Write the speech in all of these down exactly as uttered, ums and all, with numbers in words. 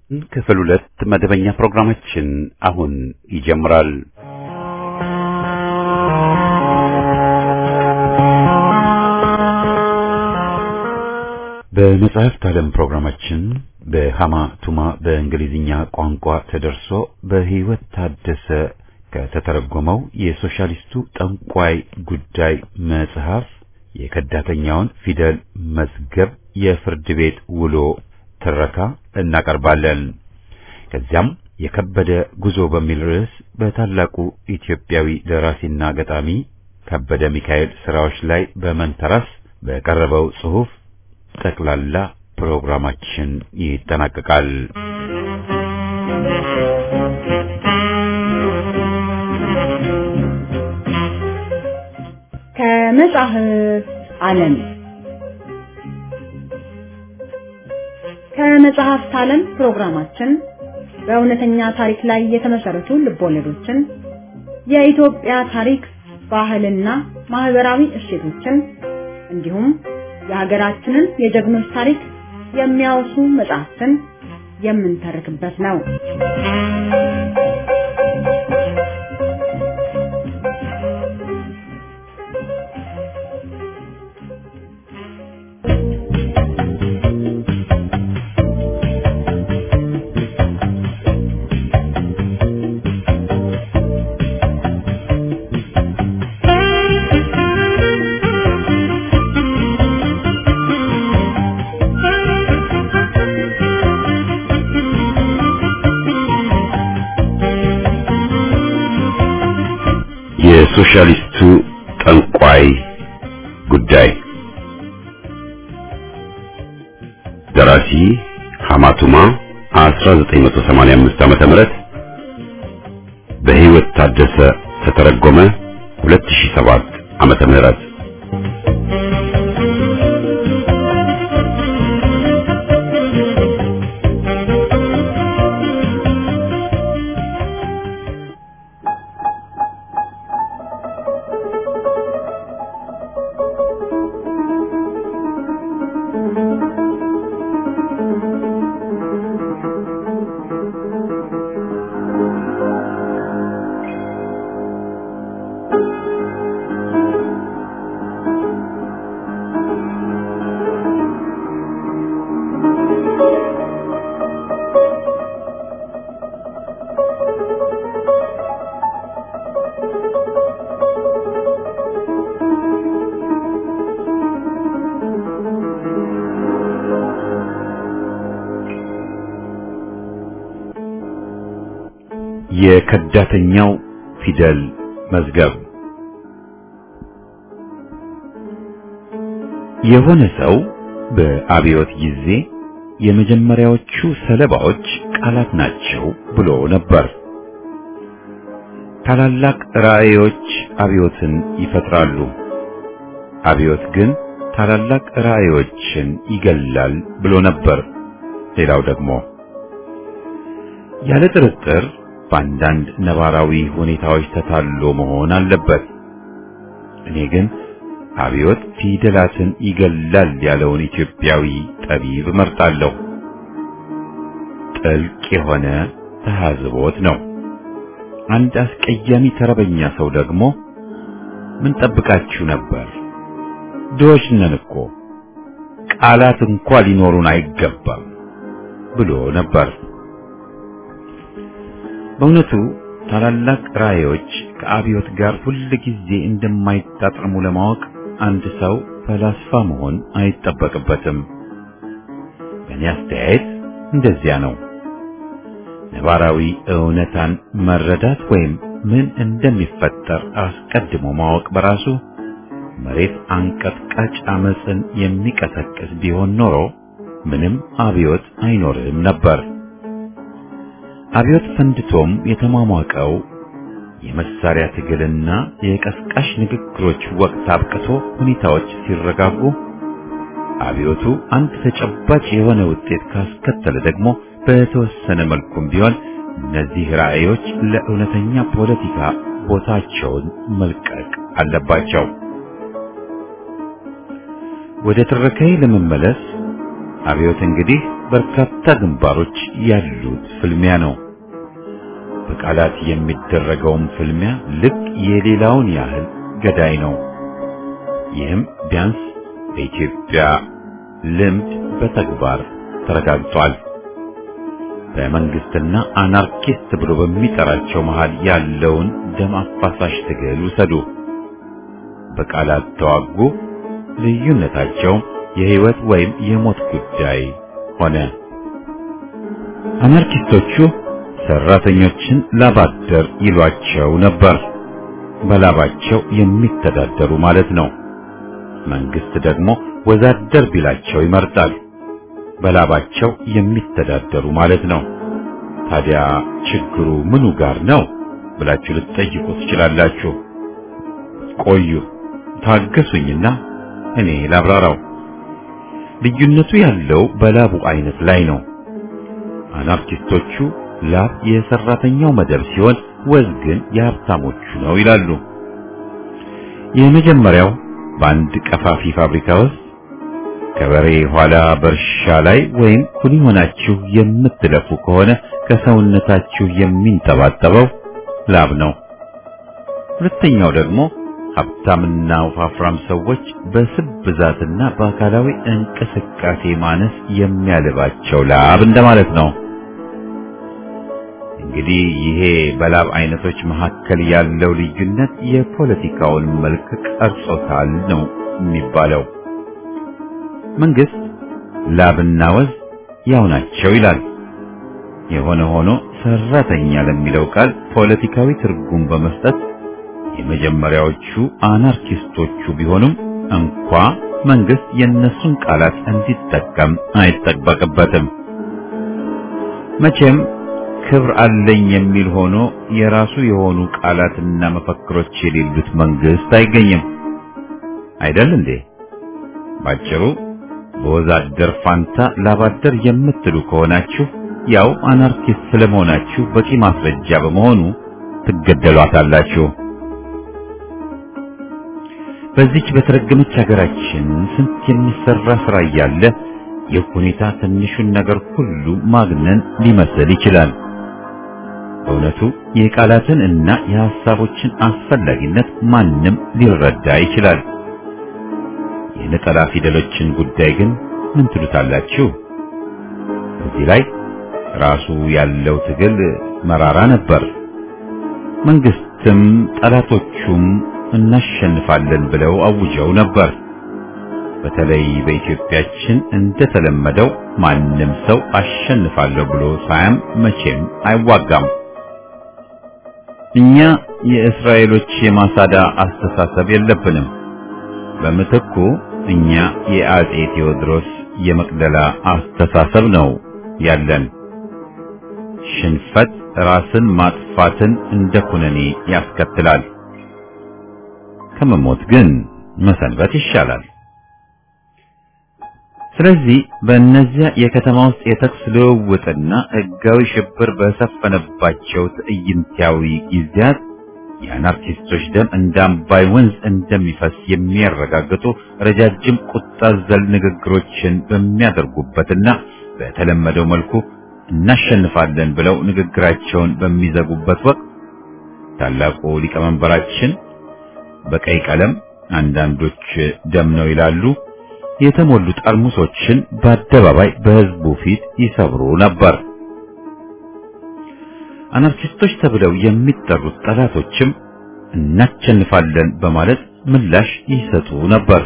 ክፍል ሁለት መደበኛ ፕሮግራማችን አሁን ይጀምራል። በመጽሐፍት ዓለም ፕሮግራማችን በሃማ ቱማ በእንግሊዝኛ ቋንቋ ተደርሶ በህይወት ታደሰ ከተተረጎመው የሶሻሊስቱ ጠንቋይ ጉዳይ መጽሐፍ የከዳተኛውን ፊደል መዝገብ የፍርድ ቤት ውሎ ትረካ እናቀርባለን። ከዚያም የከበደ ጉዞ በሚል ርዕስ በታላቁ ኢትዮጵያዊ ደራሲና ገጣሚ ከበደ ሚካኤል ስራዎች ላይ በመንተራስ በቀረበው ጽሑፍ ጠቅላላ ፕሮግራማችን ይጠናቀቃል። ከመጽሐፍት ዓለም ከመጽሐፍት ዓለም ፕሮግራማችን በእውነተኛ ታሪክ ላይ የተመሰረቱ ልቦለዶችን፣ የኢትዮጵያ ታሪክ፣ ባህልና ማህበራዊ እሴቶችን እንዲሁም የሀገራችንን የጀግኖች ታሪክ የሚያወሱ መጽሐፍትን የምንተርክበት ነው። የሶሻሊስቱ ጠንቋይ ጉዳይ ደራሲ ሃማ ቱማ አስራ ዘጠኝ መቶ ሰማንያ አምስት ዓመተ ምህረት በህይወት ታደሰ ተተረጎመ ሁለት ሺህ ሰባት ዓመተ ምህረት የከዳተኛው ፊደል መዝገብ። የሆነ ሰው በአብዮት ጊዜ የመጀመሪያዎቹ ሰለባዎች ቃላት ናቸው ብሎ ነበር። ታላላቅ ራእዮች አብዮትን ይፈጥራሉ፣ አብዮት ግን ታላላቅ ራእዮችን ይገላል ብሎ ነበር። ሌላው ደግሞ ያለ ጥርጥር በአንዳንድ ነባራዊ ሁኔታዎች ተታሎ መሆን አለበት። እኔ ግን አብዮት ፊደላትን ይገላል ያለውን ኢትዮጵያዊ ጠቢብ መርጣለሁ። ጥልቅ የሆነ ተሐዝቦት ነው። አንድ አስቀያሚ ተረበኛ ሰው ደግሞ ምን ጠብቃችሁ ነበር? ድሆች ነን እኮ ቃላት እንኳን ሊኖሩን አይገባም ብሎ ነበር። በእውነቱ ታላላቅ ራእዮች ከአብዮት ጋር ሁሉ ጊዜ እንደማይጣጣሙ ለማወቅ አንድ ሰው ፈላስፋ መሆን አይጠበቅበትም። በእኔ አስተያየት እንደዚያ ነው። ነባራዊ እውነታን መረዳት ወይም ምን እንደሚፈጠር አስቀድሞ ማወቅ በራሱ መሬት አንቀጥቃጭ አመፅን የሚቀሰቅስ ቢሆን ኖሮ ምንም አብዮት አይኖርም ነበር። አብዮት ፈንድቶም የተሟሟቀው የመሳሪያ ትግልና የቀስቃሽ ንግግሮች ወቅት አብቅቶ ሁኔታዎች ሲረጋጉ፣ አብዮቱ አንድ ተጨባጭ የሆነ ውጤት ካስከተለ ደግሞ በተወሰነ መልኩም ቢሆን እነዚህ ራእዮች ለእውነተኛ ፖለቲካ ቦታቸውን መልቀቅ አለባቸው። ወደ ትረካዬ ለመመለስ አብዮት እንግዲህ በርካታ ግንባሮች ያሉት ፍልሚያ ነው። በቃላት የሚደረገውም ፍልሚያ ልክ የሌላውን ያህል ገዳይ ነው። ይህም ቢያንስ በኢትዮጵያ ልምድ በተግባር ተረጋግጧል። በመንግስትና አናርኪስት ብሎ በሚጠራቸው መሃል ያለውን ደም አፋሳሽ ትግል ውሰዱ። በቃላት ተዋጉ፣ ልዩነታቸው የህይወት ወይም የሞት ጉዳይ ሆነ። አናርኪስቶቹ ሰራተኞችን ላባደር ይሏቸው ነበር፣ በላባቸው የሚተዳደሩ ማለት ነው። መንግስት ደግሞ ወዛደር ቢላቸው ይመርጣል፣ በላባቸው የሚተዳደሩ ማለት ነው። ታዲያ ችግሩ ምኑ ጋር ነው ብላችሁ ልትጠይቁ ትችላላችሁ። ቆዩ ታገሱኝና እኔ ላብራራው። ልዩነቱ ያለው በላቡ አይነት ላይ ነው። አናርኪስቶቹ ላብ የሰራተኛው መደብ ሲሆን ወዝ ግን የሀብታሞቹ ነው ይላሉ። የመጀመሪያው በአንድ ቀፋፊ ፋብሪካ ውስጥ ከበሬ ኋላ በእርሻ ላይ ወይም ኩሊ ሆናችሁ የምትለፉ ከሆነ ከሰውነታችሁ የሚንጠባጠበው ላብ ነው። ሁለተኛው ደግሞ ሀብታምና ወፋፍራም ሰዎች በስብ ብዛትና በአካላዊ እንቅስቃሴ ማነስ የሚያልባቸው ላብ እንደማለት ነው። እንግዲህ ይሄ በላብ አይነቶች መካከል ያለው ልዩነት የፖለቲካውን መልክ ቀርጾታል ነው የሚባለው። መንግስት ላብና ወዝ ያው ናቸው ይላል። የሆነ ሆኖ ሰራተኛ ለሚለው ቃል ፖለቲካዊ ትርጉም በመስጠት የመጀመሪያዎቹ አናርኪስቶቹ ቢሆኑም እንኳ መንግስት የነሱን ቃላት እንዲጠቀም አይጠበቅበትም። መቼም ክብር አለኝ የሚል ሆኖ የራሱ የሆኑ ቃላትና መፈክሮች የሌሉት መንግስት አይገኝም አይደል እንዴ? ባጭሩ በወዛደር ፋንታ ላባደር የምትሉ ከሆናችሁ ያው አናርኪስት ስለመሆናችሁ በቂ ማስረጃ በመሆኑ ትገደሏታላችሁ። በዚች በተረገመች ሀገራችን ስንት የሚሰራ ስራ እያለ ይህ ሁኔታ ትንሹን ነገር ሁሉ ማግነን ሊመስል ይችላል። በእውነቱ የቃላትን እና የሐሳቦችን አስፈላጊነት ማንም ሊረዳ ይችላል። የነጠላ ፊደሎችን ጉዳይ ግን ምን ትሉታላችሁ? እዚህ ላይ ራሱ ያለው ትግል መራራ ነበር። መንግስትም ጠላቶቹም እናሸንፋለን ብለው አውጀው ነበር። በተለይ በኢትዮጵያችን እንደተለመደው ማንም ሰው አሸንፋለሁ ብሎ ሳያም መቼም አይዋጋም። እኛ የእስራኤሎች የማሳዳ አስተሳሰብ የለብንም። በምትኩ እኛ የአጼ ቴዎድሮስ የመቅደላ አስተሳሰብ ነው ያለን። ሽንፈት ራስን ማጥፋትን እንደ ኩነኔ ያስከትላል። ከመሞት ግን መሰንበት ይሻላል። ስለዚህ በእነዚያ የከተማ ውስጥ የተኩስ ልውውጥና ሕጋዊ ሽብር በሰፈነባቸው ትዕይንታዊ ጊዜያት የአናርኪስቶች ደም እንደ አባይ ወንዝ እንደሚፈስ የሚያረጋግጡ ረጃጅም ቁጣ ዘል ንግግሮችን በሚያደርጉበትና በተለመደው መልኩ እናሸንፋለን ብለው ንግግራቸውን በሚዘጉበት ወቅት ታላቁ ሊቀመንበራችን በቀይ ቀለም አንዳንዶች ደም ነው ይላሉ የተሞሉ ጠርሙሶችን በአደባባይ በሕዝቡ ፊት ይሰብሩ ነበር። አናርኪስቶች ተብለው የሚጠሩት ጠላቶችም እናሸንፋለን በማለት ምላሽ ይሰጡ ነበር።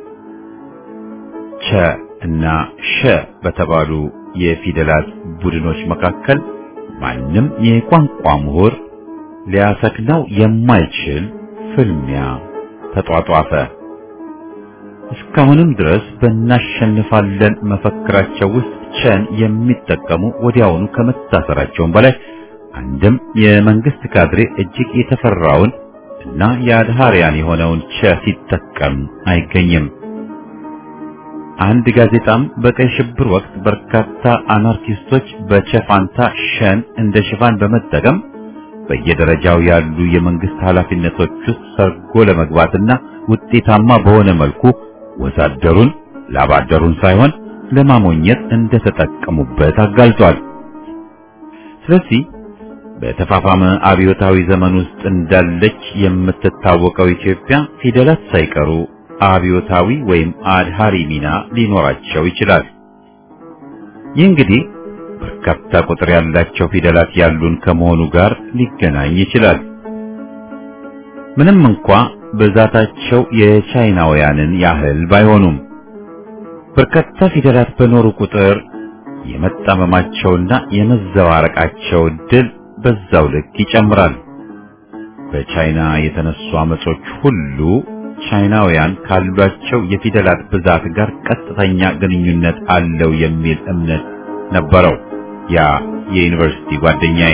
ቸ እና ሸ በተባሉ የፊደላት ቡድኖች መካከል ማንም የቋንቋ ምሁር ሊያሰክነው የማይችል ፍልሚያ ተጧጧፈ። እስካሁንም ድረስ በእናሸንፋለን መፈክራቸው ውስጥ ቸን የሚጠቀሙ ወዲያውኑ ከመታሰራቸውም በላይ አንድም የመንግስት ካድሬ እጅግ የተፈራውን እና የአድሃሪያን የሆነውን ቸ ሲጠቀም አይገኝም። አንድ ጋዜጣም በቀይ ሽብር ወቅት በርካታ አናርኪስቶች በቸ ፋንታ ሸን እንደ ሽፋን በመጠቀም በየደረጃው ያሉ የመንግስት ኃላፊነቶች ውስጥ ሰርጎ ለመግባትና ውጤታማ በሆነ መልኩ ወዛደሩን ላባደሩን ሳይሆን ለማሞኘት እንደተጠቀሙበት አጋልጧል። ስለዚህ በተፋፋመ አብዮታዊ ዘመን ውስጥ እንዳለች የምትታወቀው ኢትዮጵያ ፊደላት ሳይቀሩ አብዮታዊ ወይም አድሃሪ ሚና ሊኖራቸው ይችላል። ይህ እንግዲህ በርካታ ቁጥር ያላቸው ፊደላት ያሉን ከመሆኑ ጋር ሊገናኝ ይችላል። ምንም እንኳ ብዛታቸው የቻይናውያንን ያህል ባይሆኑም በርካታ ፊደላት በኖሩ ቁጥር የመጣመማቸውና የመዘዋረቃቸው ዕድል በዛው ልክ ይጨምራል። በቻይና የተነሱ አመጾች ሁሉ ቻይናውያን ካሏቸው የፊደላት ብዛት ጋር ቀጥተኛ ግንኙነት አለው የሚል እምነት ነበረው ያ የዩኒቨርሲቲ ጓደኛዬ።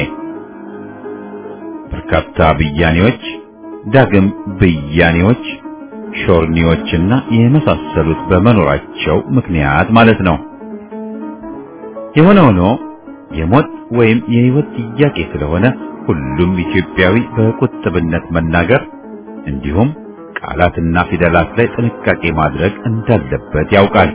በርካታ ብያኔዎች፣ ዳግም ብያኔዎች፣ ሾርኒዎችና የመሳሰሉት በመኖራቸው ምክንያት ማለት ነው። የሆነ ሆኖ የሞት ወይም የህይወት ጥያቄ ስለሆነ ሁሉም ኢትዮጵያዊ በቁጥብነት መናገር እንዲሁም ቃላትና ፊደላት ላይ ጥንቃቄ ማድረግ እንዳለበት ያውቃል።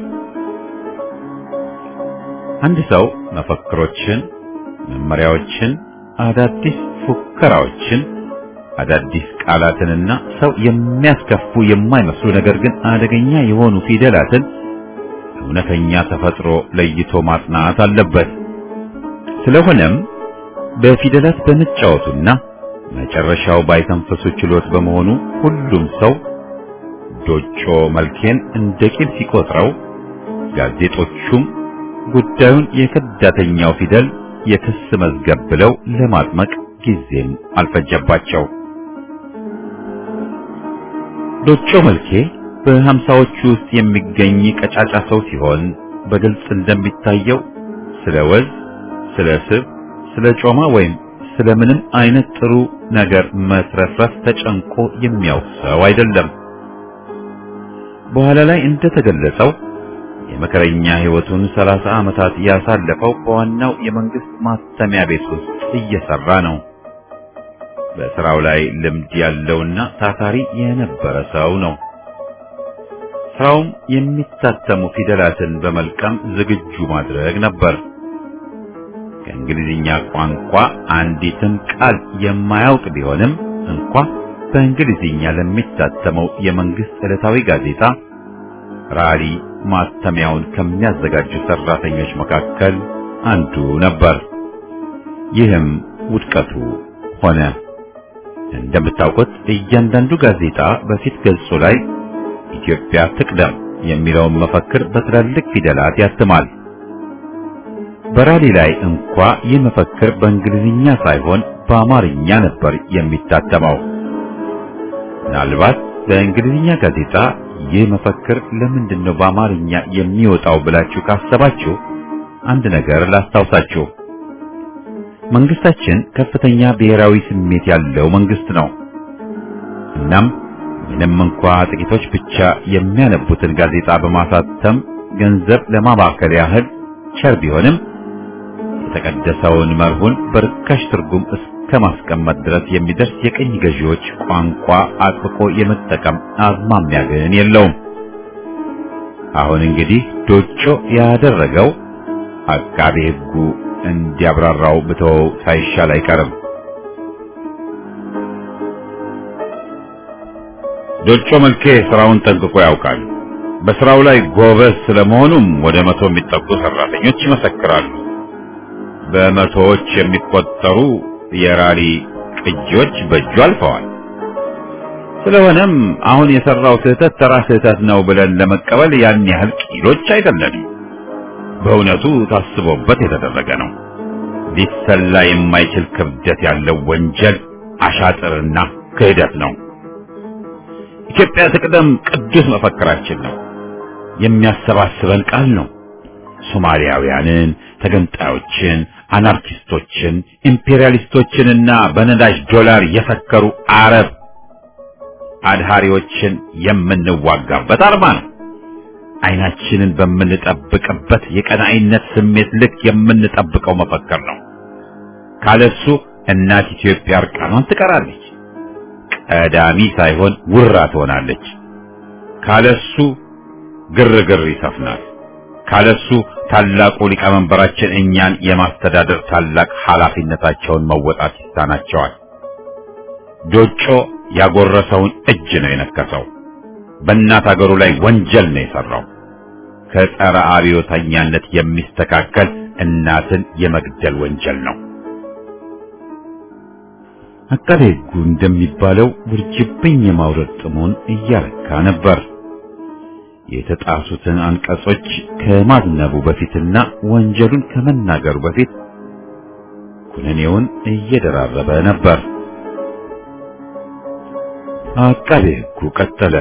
አንድ ሰው መፈክሮችን፣ መመሪያዎችን፣ አዳዲስ ፉከራዎችን፣ አዳዲስ ቃላትንና ሰው የሚያስከፉ የማይመስሉ ነገር ግን አደገኛ የሆኑ ፊደላትን እውነተኛ ተፈጥሮ ለይቶ ማጥናት አለበት። ስለሆነም በፊደላት በመጫወቱና መጨረሻው ባይተንፈሱ ችሎት በመሆኑ ሁሉም ሰው ዶጮ መልኬን እንደ ቂል ሲቆጥረው፣ ጋዜጦቹም ጉዳዩን የከዳተኛው ፊደል የክስ መዝገብ ብለው ለማጥመቅ ጊዜም አልፈጀባቸው። ዶጮ መልኬ በሀምሳዎቹ ውስጥ የሚገኝ ቀጫጫ ሰው ሲሆን በግልጽ እንደሚታየው ስለ ወዝ፣ ስለ ስብ፣ ስለ ጮማ ወይም ስለ ምንም አይነት ጥሩ ነገር መስረፍረፍ ተጨንቆ የሚያውቅ ሰው አይደለም። በኋላ ላይ እንደተገለጸው የመከረኛ ህይወቱን ሰላሳ ዓመታት ያሳለፈው በዋናው የመንግስት ማተሚያ ቤት ውስጥ እየሰራ ነው። በስራው ላይ ልምድ ያለውና ታታሪ የነበረ ሰው ነው። ስራውም የሚታተሙ ፊደላትን በመልቀም ዝግጁ ማድረግ ነበር። ከእንግሊዝኛ ቋንቋ አንዲትን ቃል የማያውቅ ቢሆንም እንኳ በእንግሊዝኛ ለሚታተመው የመንግስት ዕለታዊ ጋዜጣ ራሊ ማተሚያውን ከሚያዘጋጁ ሰራተኞች መካከል አንዱ ነበር። ይህም ውድቀቱ ሆነ። እንደምታውቁት እያንዳንዱ ጋዜጣ በፊት ገጹ ላይ ኢትዮጵያ ትቅደም የሚለውን መፈክር በትላልቅ ፊደላት ያትማል። በራሊ ላይ እንኳ ይህ መፈክር በእንግሊዝኛ ሳይሆን በአማርኛ ነበር የሚታተመው። ምናልባት በእንግሊዝኛ ጋዜጣ ይህ መፈክር ለምንድን ነው በአማርኛ የሚወጣው ብላችሁ ካሰባችሁ አንድ ነገር ላስታውሳችሁ። መንግስታችን ከፍተኛ ብሔራዊ ስሜት ያለው መንግስት ነው። እናም ምንም እንኳ ጥቂቶች ብቻ የሚያነቡትን ጋዜጣ በማሳተም ገንዘብ ለማባከል ያህል ቸር ቢሆንም የተቀደሰውን መርሁን በርካሽ ትርጉም እስከ ማስቀመጥ ድረስ የሚደርስ የቅኝ ገዢዎች ቋንቋ አጥብቆ የመጠቀም አዝማሚያ ግን የለውም። አሁን እንግዲህ ዶጮ ያደረገው አቃቤ ሕጉ እንዲያብራራው ብተወው ሳይሻል አይቀርም። ዶጮ መልኬ ስራውን ጠንቅቆ ያውቃል። በስራው ላይ ጎበዝ ስለመሆኑም ወደ መቶ የሚጠጉ ሰራተኞች ይመሰክራሉ። በመቶዎች የሚቆጠሩ የራሊ ቅጂዎች በእጁ አልፈዋል። ስለሆነም አሁን የሰራው ስህተት ተራ ስህተት ነው ብለን ለመቀበል ያን ያህል ቂሎች አይደለንም። በእውነቱ ታስቦበት የተደረገ ነው። ሊሰላ የማይችል ክብደት ያለው ወንጀል፣ አሻጥርና ክህደት ነው። ኢትዮጵያ ትቅደም ቅዱስ መፈክራችን ነው። የሚያሰባስበን ቃል ነው። ሶማሊያውያንን፣ ተገንጣዮችን፣ አናርኪስቶችን፣ ኢምፔሪያሊስቶችንና በነዳጅ ዶላር የሰከሩ አረብ አድሃሪዎችን የምንዋጋበት አርማ ነው። አይናችንን በምንጠብቅበት የቀናኢነት ስሜት ልክ የምንጠብቀው መፈክር ነው። ካለሱ እናት ኢትዮጵያ እርቃኗን ትቀራለች፣ ቀዳሚ ሳይሆን ውራ ትሆናለች። ካለሱ ግርግር ይሰፍናል፣ ካለሱ ታላቁ ሊቀመንበራችን እኛን የማስተዳደር ታላቅ ኃላፊነታቸውን መወጣት ይሳናቸዋል። ዶጮ ያጎረሰውን እጅ ነው የነከሰው። በእናት አገሩ ላይ ወንጀል ነው የሰራው። ከጸረ አብዮተኛነት የሚስተካከል እናትን የመግደል ወንጀል ነው። አቃቤ ሕጉ እንደሚባለው ውርጅብኝ የማውረድ ጥሙን እያረካ ነበር። የተጣሱትን አንቀጾች ከማዝነቡ በፊትና ወንጀሉን ከመናገሩ በፊት ኩነኔውን እየደራረበ ነበር። አቃቤ ሕጉ ቀጠለ።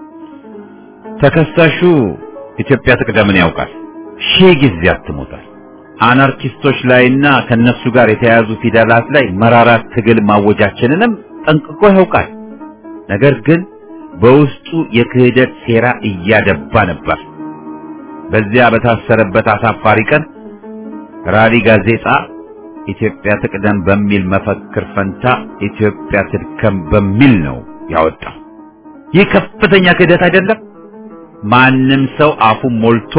ተከሳሹ ኢትዮጵያ ትቅደምን ያውቃል። ሺህ ጊዜ አትሞታል። አናርኪስቶች ላይና ከነሱ ጋር የተያዙ ፊደላት ላይ መራራ ትግል ማወጃችንንም ጠንቅቆ ያውቃል። ነገር ግን በውስጡ የክህደት ሴራ እያደባ ነበር። በዚያ በታሰረበት አሳፋሪ ቀን ራሪ ጋዜጣ ኢትዮጵያ ትቅደም በሚል መፈክር ፈንታ ኢትዮጵያ ትድከም በሚል ነው ያወጣው። ይህ ከፍተኛ ክህደት አይደለም? ማንም ሰው አፉን ሞልቶ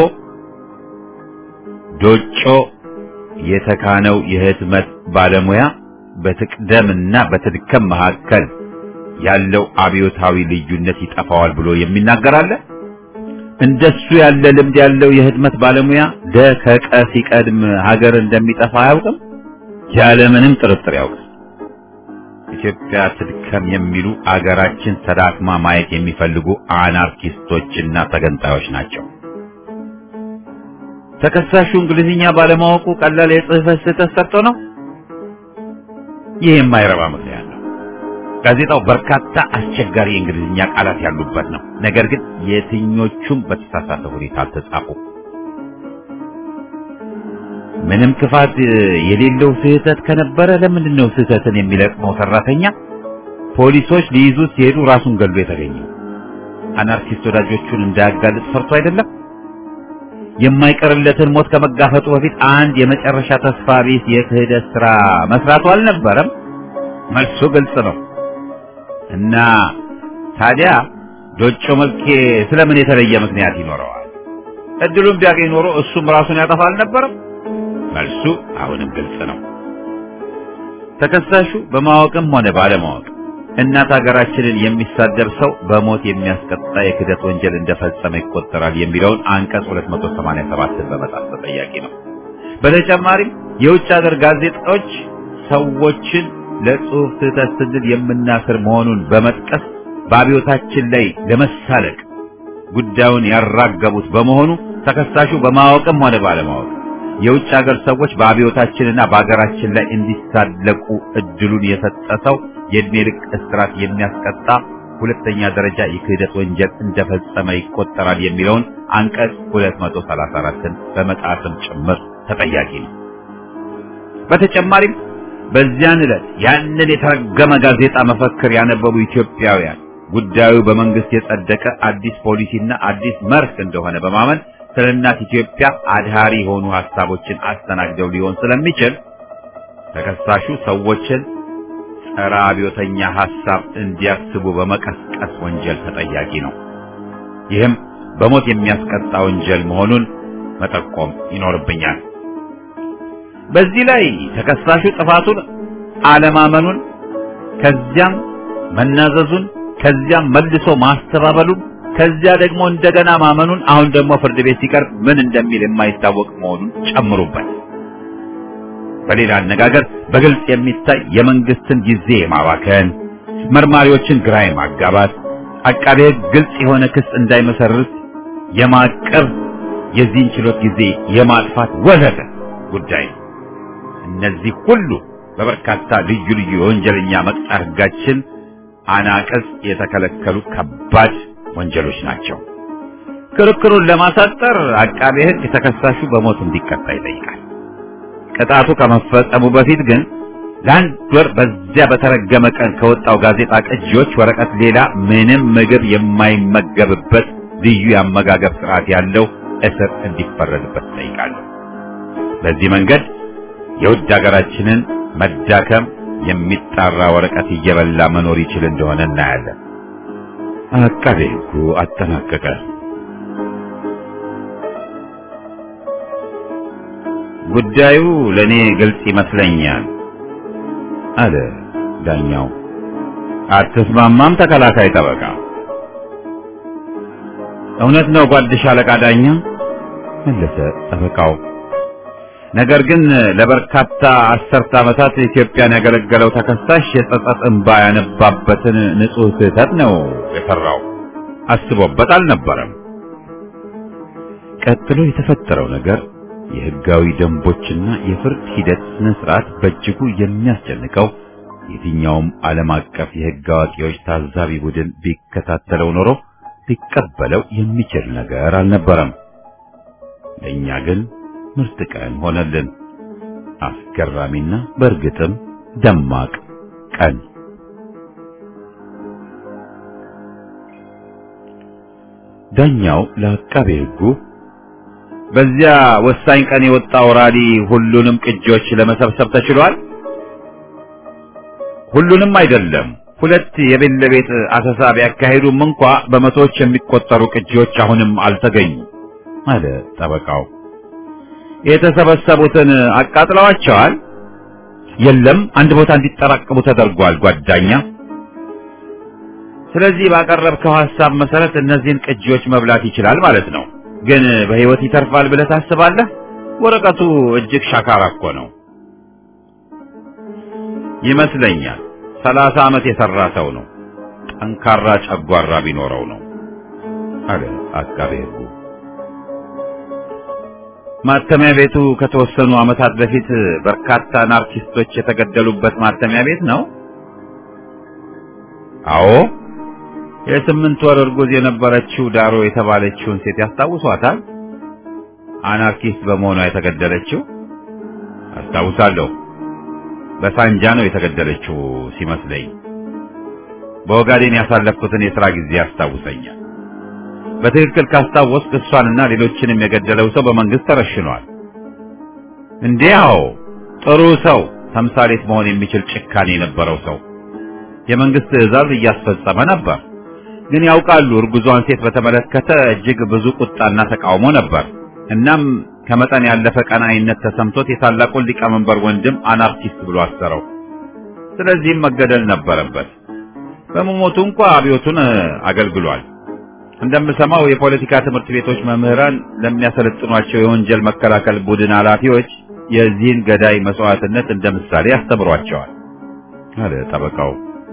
ዶጮ የተካነው የህትመት ባለሙያ በትቅደምና በትድከም መካከል ያለው አብዮታዊ ልዩነት ይጠፋዋል ብሎ የሚናገር አለ? እንደሱ ያለ ልምድ ያለው የህትመት ባለሙያ ደከቀ ሲቀድም ሀገር እንደሚጠፋ አያውቅም? ያለምንም ጥርጥር ያውቃል። ኢትዮጵያ ትድከም የሚሉ አገራችን ተዳክማ ማየት የሚፈልጉ አናርኪስቶችና ተገንጣዮች ናቸው። ተከሳሹ እንግሊዝኛ ባለማወቁ ቀላል የጽህፈት ስህተት ሰርቶ ነው? ይህ የማይረባ ምክንያት ነው። ጋዜጣው በርካታ አስቸጋሪ የእንግሊዝኛ ቃላት ያሉበት ነው። ነገር ግን የትኞቹም በተሳሳተ ሁኔታ አልተጻፉ። ምንም ክፋት የሌለው ስህተት ከነበረ ለምንድን ነው ስህተትን የሚለቅመው ሰራተኛ ፖሊሶች ሊይዙት ሲሄዱ ራሱን ገሎ የተገኘው? አናርኪስት ወዳጆቹን እንዳያጋልጥ ፈርቶ አይደለም? የማይቀርለትን ሞት ከመጋፈጡ በፊት አንድ የመጨረሻ ተስፋ ቢስ የክህደት ስራ መስራቱ አልነበረም? መልሱ ግልጽ ነው። እና ታዲያ ዶጮ መልኬ ስለምን የተለየ ምክንያት ይኖረዋል? እድሉን ቢያገኝ ኖሮ እሱም ራሱን ያጠፋ አልነበረም? መልሱ አሁንም ግልጽ ነው። ተከሳሹ በማወቅም ሆነ ባለማወቅ እናት ሀገራችንን የሚሳደብ ሰው በሞት የሚያስቀጣ የክህደት ወንጀል እንደፈጸመ ይቆጠራል የሚለውን አንቀጽ ሁለት መቶ ሰማንያ ሰባትን በመጣስ ተጠያቂ ነው። በተጨማሪም የውጭ ሀገር ጋዜጣዎች ሰዎችን ለጽሑፍ ስህተት ስንል የምናስር መሆኑን በመጥቀስ በአብዮታችን ላይ ለመሳለቅ ጉዳዩን ያራገቡት በመሆኑ ተከሳሹ በማወቅም ሆነ ባለማወቅ የውጭ ሀገር ሰዎች በአብዮታችንና በአገራችን ላይ እንዲሳለቁ እድሉን የሰጠ ሰው የእድሜ ልክ እስራት የሚያስቀጣ ሁለተኛ ደረጃ የክህደት ወንጀል እንደፈጸመ ይቆጠራል የሚለውን አንቀጽ ሁለት መቶ ሰላሳ አራትን በመጣስም ጭምር ተጠያቂ ነው። በተጨማሪም በዚያን ዕለት ያንን የተረገመ ጋዜጣ መፈክር ያነበቡ ኢትዮጵያውያን ጉዳዩ በመንግስት የጸደቀ አዲስ ፖሊሲና አዲስ መርህ እንደሆነ በማመን ስለ እናት ኢትዮጵያ አድሃሪ የሆኑ ሐሳቦችን አስተናግደው ሊሆን ስለሚችል ተከሳሹ ሰዎችን ጸረ አብዮተኛ ሐሳብ እንዲያስቡ በመቀስቀስ ወንጀል ተጠያቂ ነው። ይህም በሞት የሚያስቀጣ ወንጀል መሆኑን መጠቆም ይኖርብኛል። በዚህ ላይ ተከሳሹ ጥፋቱን አለማመኑን ከዚያም መናዘዙን ከዚያም መልሶ ማስተባበሉን ከዚያ ደግሞ እንደገና ማመኑን አሁን ደግሞ ፍርድ ቤት ሲቀርብ ምን እንደሚል የማይታወቅ መሆኑን ጨምሩበት። በሌላ አነጋገር በግልጽ የሚታይ የመንግስትን ጊዜ ማባከን፣ መርማሪዎችን ግራ ማጋባት፣ አቃቤ ሕግ ግልጽ የሆነ ክስ እንዳይመሰርት የማቀብ የዚህን ችሎት ጊዜ የማጥፋት ወዘተ ጉዳይ። እነዚህ ሁሉ በበርካታ ልዩ ልዩ የወንጀለኛ መቅጫ ሕጋችን አናቀጽ የተከለከሉ ከባድ ወንጀሎች ናቸው። ክርክሩን ለማሳጠር አቃቤ ሕግ ተከሳሹ በሞት እንዲቀጣ ይጠይቃል። ቅጣቱ ከመፈጸሙ በፊት ግን ለአንድ ወር በዚያ በተረገመ ቀን ከወጣው ጋዜጣ ቅጂዎች ወረቀት ሌላ ምንም ምግብ የማይመገብበት ልዩ የአመጋገብ ስርዓት ያለው እስር እንዲፈረድበት ይጠይቃል። በዚህ መንገድ የውድ ሀገራችንን መዳከም የሚጣራ ወረቀት እየበላ መኖር ይችል እንደሆነ እናያለን። አቃቤ ሕጉ አጠናቀቀ። ጉዳዩ ለኔ ግልጽ ይመስለኛል አለ ዳኛው። አትስማማም ተከላካይ ጠበቃ? እውነት ነው ጓድሽ አለቃ ዳኛ መለሰ ጠበቃው። ነገር ግን ለበርካታ አስርተ ዓመታት ኢትዮጵያን ያገለገለው ተከሳሽ የጸጸት እንባ ያነባበትን ንጹህ ስህተት ነው የሰራው። አስቦበት አልነበረም። ቀጥሎ የተፈጠረው ነገር የህጋዊ ደንቦችና የፍርድ ሂደት ስነ ስርዓት በእጅጉ የሚያስጨንቀው የትኛውም ዓለም አቀፍ የህግ አዋቂዎች ታዛቢ ቡድን ቢከታተለው ኖሮ ሊቀበለው የሚችል ነገር አልነበረም። ለእኛ ግን ምርጥ ቀን ሆነልን። አስገራሚና በእርግጥም ደማቅ ቀን። ዳኛው ለአቃቤ ሕጉ በዚያ ወሳኝ ቀን የወጣው ራዲ ሁሉንም ቅጂዎች ለመሰብሰብ ተችሏል? ሁሉንም አይደለም። ሁለት የቤት ለቤት አሰሳ ቢያካሂዱም እንኳ በመቶዎች የሚቆጠሩ ቅጂዎች አሁንም አልተገኙም አለ ጠበቃው። የተሰበሰቡትን አቃጥለዋቸዋል? የለም፣ አንድ ቦታ እንዲጠራቀሙ ተደርጓል ጓዳኛ። ስለዚህ ባቀረብከው ሐሳብ መሰረት እነዚህን ቅጂዎች መብላት ይችላል ማለት ነው። ግን በህይወት ይተርፋል ብለህ ታስባለህ? ወረቀቱ እጅግ ሻካራ እኮ ነው። ይመስለኛል ሰላሳ ዓመት የሰራ ሰው ነው። ጠንካራ ጨጓራ ቢኖረው ነው አለ አቃቤ ሕጉ። ማተሚያ ቤቱ ከተወሰኑ ዓመታት በፊት በርካታ ናርኪስቶች የተገደሉበት ማተሚያ ቤት ነው። አዎ፣ የስምንት ወር እርጉዝ የነበረችው ዳሮ የተባለችውን ሴት ያስታውሷታል? አናርኪስት በመሆኗ የተገደለችው አስታውሳለሁ። በሳንጃ ነው የተገደለችው ሲመስለኝ። በኦጋዴን ያሳለፍኩትን የሥራ ጊዜ ያስታውሰኛል። በትክክል ካስታወስክ እሷንና ሌሎችንም የገደለው ሰው በመንግስት ተረሽኗል። እንዴው ጥሩ ሰው፣ ተምሳሌት መሆን የሚችል ጭካኔ የነበረው ሰው የመንግስት ትዕዛዝ እያስፈጸመ ነበር። ግን ያውቃሉ፣ እርጉዟን ሴት በተመለከተ እጅግ ብዙ ቁጣና ተቃውሞ ነበር። እናም ከመጠን ያለፈ ቀናኢነት ተሰምቶት የታላቁን ሊቀመንበር ወንድም አናርኪስት ብሎ አሰረው። ስለዚህም መገደል ነበረበት። በመሞቱ እንኳ አብዮቱን አገልግሏል። እንደምሰማው የፖለቲካ ትምህርት ቤቶች መምህራን ለሚያሰለጥኗቸው የወንጀል መከላከል ቡድን ኃላፊዎች የዚህን ገዳይ መስዋዕትነት እንደ ምሳሌ ያስተምሯቸዋል አለ ጠበቃው።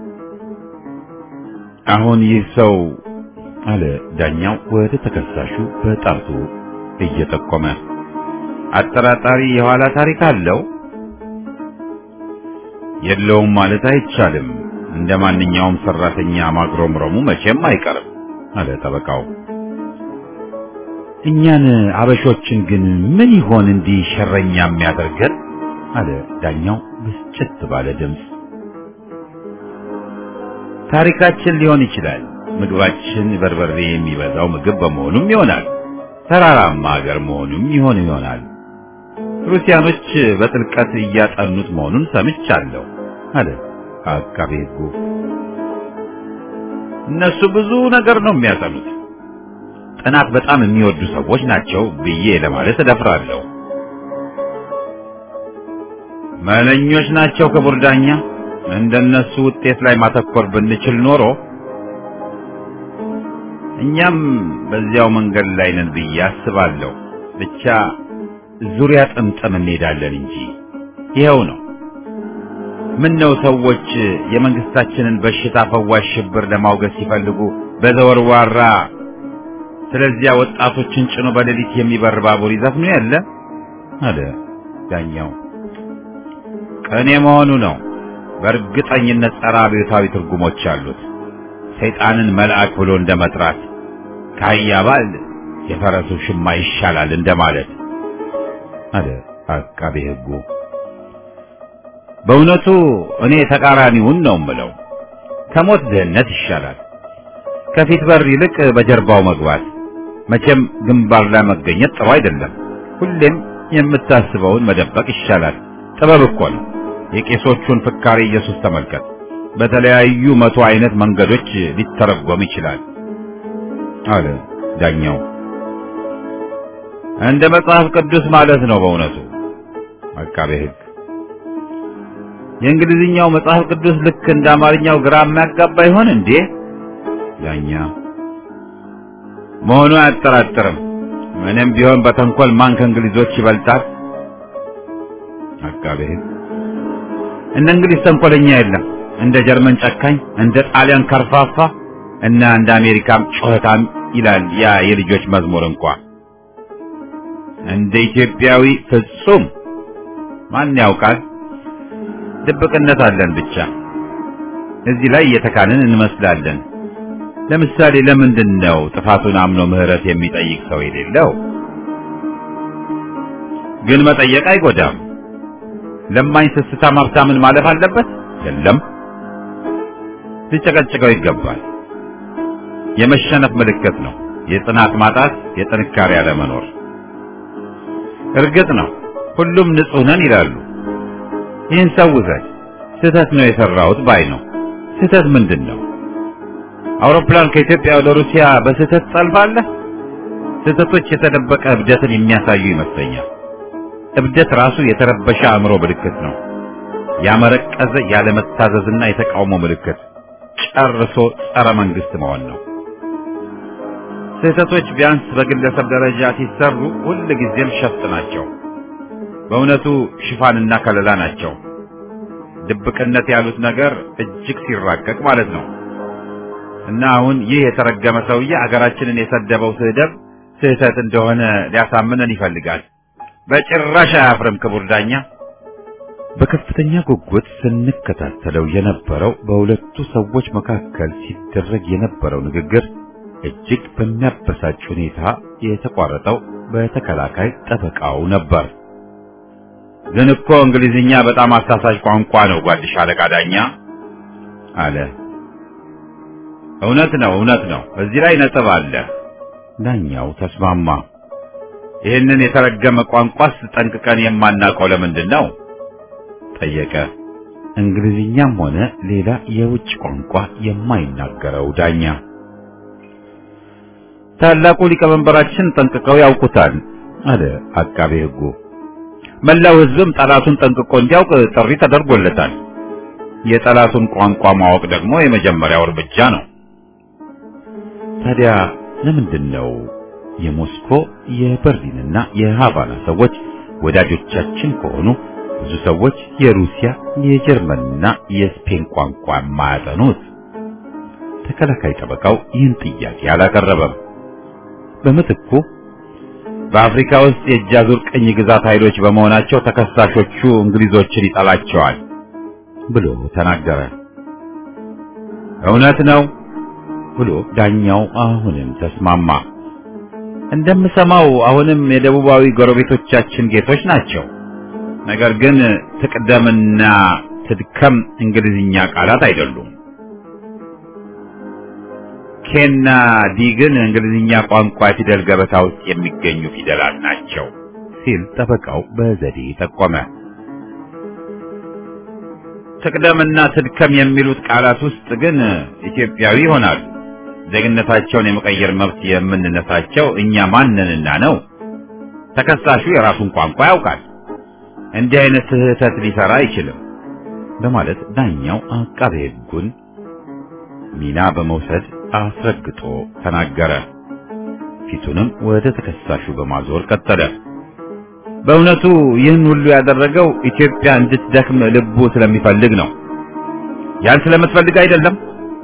አሁን ይህ ሰው አለ ዳኛው ወደ ተከሳሹ በጣቱ እየጠቆመ አጠራጣሪ የኋላ ታሪክ አለው? የለውም ማለት አይቻልም። እንደማንኛውም ሰራተኛ ማግሮምሮሙ መቼም አይቀርም አለ ጠበቃው። እኛን አበሾችን ግን ምን ይሆን እንዲህ ሸረኛ የሚያደርገን? አለ ዳኛው ብስጭት ባለ ድምፅ። ታሪካችን ሊሆን ይችላል። ምግባችን በርበሬ የሚበዛው ምግብ በመሆኑም ይሆናል። ተራራማ ሀገር መሆኑም ይሆን ይሆናል። ሩሲያኖች በጥልቀት እያጠኑት መሆኑን ሰምቻለሁ አለ አቃቤ ሕጉ። እነሱ ብዙ ነገር ነው የሚያጠኑት። ጥናት በጣም የሚወዱ ሰዎች ናቸው ብዬ ለማለት እደፍራለሁ። መለኞች ናቸው ክቡር ዳኛ። እንደነሱ ውጤት ላይ ማተኮር ብንችል ኖሮ እኛም በዚያው መንገድ ላይ ነን ብዬ አስባለሁ። ብቻ ዙሪያ ጥምጥም እንሄዳለን እንጂ ይሄው ነው። ምን ነው ሰዎች የመንግስታችንን በሽታ ፈዋሽ ሽብር ለማውገዝ ሲፈልጉ በዘወርዋራ ስለዚያ ወጣቶችን ጭኖ በሌሊት የሚበር ባቡር ይዘፍኑ ያለ አለ ዳኛው። ቀኔ መሆኑ ነው። በእርግጠኝነት ጸረ አብዮታዊ ትርጉሞች አሉት። ሰይጣንን መልአክ ብሎ እንደመጥራት፣ ከአህያ ባል የፈረሱ ሽማ ይሻላል እንደማለት አለ አቃቤ ሕጉ። በእውነቱ እኔ ተቃራኒውን ነው የምለው። ከሞት ድህነት ይሻላል። ከፊት በር ይልቅ በጀርባው መግባት። መቼም ግንባር ላይ መገኘት ጥሩ አይደለም። ሁሌም የምታስበውን መደበቅ ይሻላል። ጥበብ እኮ ነው። የቄሶቹን ፍካሬ ኢየሱስ ተመልከት። በተለያዩ መቶ አይነት መንገዶች ሊተረጎም ይችላል አለ ዳኛው። እንደ መጽሐፍ ቅዱስ ማለት ነው በእውነቱ አቃቤ ሕግ የእንግሊዝኛው መጽሐፍ ቅዱስ ልክ እንደ አማርኛው ግራ የሚያጋባ ይሆን እንዴ? ዳኛ መሆኑ አያጠራጥርም። ምንም ቢሆን በተንኮል ማን ከእንግሊዞች ይበልጣል? አቃቤ ሕግ እንደ እንግሊዝ ተንኮለኛ የለም፣ እንደ ጀርመን ጨካኝ፣ እንደ ጣሊያን ከርፋፋ እና እንደ አሜሪካም ጮህታም ይላል ያ የልጆች መዝሙር እንኳን። እንደ ኢትዮጵያዊ ፍጹም ማን ያውቃል? ድብቅነት አለን ብቻ። እዚህ ላይ የተካንን እንመስላለን። ለምሳሌ ለምንድን ነው ጥፋቱን አምኖ ምህረት የሚጠይቅ ሰው የሌለው? ግን መጠየቅ አይጎዳም። ለማኝ ስስታ ማብታምን ማለፍ አለበት? የለም፣ ሊጨቀጭቀው ይገባል። የመሸነፍ ምልክት ነው። የጽናት ማጣት፣ የጥንካሬ አለመኖር። እርግጥ ነው ሁሉም ንጹህ ነን ይላሉ። ይህን ሰውዘን ስህተት ነው የሰራሁት ባይ ነው። ስህተት ምንድን ነው? አውሮፕላን ከኢትዮጵያ ወደ ሩሲያ በስህተት ጠልፋለህ? ስህተቶች የተደበቀ እብደትን የሚያሳዩ ይመስለኛል። እብደት ራሱ የተረበሸ አእምሮ ምልክት ነው። ያመረቀዘ ያለመታዘዝና የተቃውሞ ምልክት፣ ጨርሶ ጸረ መንግስት መሆን ነው። ስህተቶች ቢያንስ በግለሰብ ደረጃ ሲሰሩ ሁል ጊዜም ሸፍጥ ናቸው። በእውነቱ ሽፋንና ከለላ ናቸው። ድብቅነት ያሉት ነገር እጅግ ሲራቀቅ ማለት ነው። እና አሁን ይህ የተረገመ ሰውዬ አገራችንን የሰደበው ስህደብ ስህተት እንደሆነ ሊያሳምነን ይፈልጋል። በጭራሽ አያፍርም ክቡር ዳኛ። በከፍተኛ ጉጉት ስንከታተለው የነበረው በሁለቱ ሰዎች መካከል ሲደረግ የነበረው ንግግር እጅግ በሚያበሳጭ ሁኔታ የተቋረጠው በተከላካይ ጠበቃው ነበር። ግን እኮ እንግሊዝኛ በጣም አሳሳች ቋንቋ ነው ጓድሽ አለቃ ዳኛ አለ። እውነት ነው እውነት ነው፣ እዚህ ላይ ነጥብ አለ። ዳኛው ተስማማ። ይህንን የተረገመ ቋንቋስ ጠንቅቀን የማናውቀው ለምንድን ነው ጠየቀ። እንግሊዝኛም ሆነ ሌላ የውጭ ቋንቋ የማይናገረው ዳኛ ታላቁ ሊቀመንበራችን ጠንቅቀው ያውቁታል አለ አቃቤ ሕጉ። መላው ሕዝብም ጠላቱን ጠንቅቆ እንዲያውቅ ጥሪ ተደርጎለታል። የጠላቱን ቋንቋ ማወቅ ደግሞ የመጀመሪያው እርምጃ ነው። ታዲያ ለምንድን ነው የሞስኮ የበርሊንና የሃቫና ሰዎች ወዳጆቻችን ከሆኑ ብዙ ሰዎች የሩሲያ የጀርመንና የስፔን ቋንቋ የማያጠኑት? ተከላካይ ጠበቃው ይህን ጥያቄ አላቀረበም። በምትኩ በአፍሪካ ውስጥ የእጅ አዙር ቅኝ ግዛት ኃይሎች በመሆናቸው ተከሳሾቹ እንግሊዞችን ይጠላቸዋል ብሎ ተናገረ። እውነት ነው ብሎ ዳኛው አሁንም ተስማማ። እንደምሰማው አሁንም የደቡባዊ ጎረቤቶቻችን ጌቶች ናቸው። ነገር ግን ትቅደምና ትድከም እንግሊዝኛ ቃላት አይደሉም። ኬና ዲ ግን እንግሊዝኛ ቋንቋ ፊደል ገበታ ውስጥ የሚገኙ ፊደላት ናቸው ሲል ጠበቃው በዘዴ ጠቆመ። ትቅደምና ትድከም የሚሉት ቃላት ውስጥ ግን ኢትዮጵያዊ ይሆናሉ። ዜግነታቸውን የመቀየር መብት የምንነሳቸው እኛ ማንንና ነው? ተከሳሹ የራሱን ቋንቋ ያውቃል። እንዲህ አይነት ስህተት ሊሰራ አይችልም በማለት ዳኛው አቃቤ ሕጉን ሚና በመውሰድ አስረግጦ ተናገረ። ፊቱንም ወደ ተከሳሹ በማዞር ቀጠለ። በእውነቱ ይህን ሁሉ ያደረገው ኢትዮጵያ እንድትደክም ልቡ ስለሚፈልግ ነው። ያን ስለምትፈልግ አይደለም።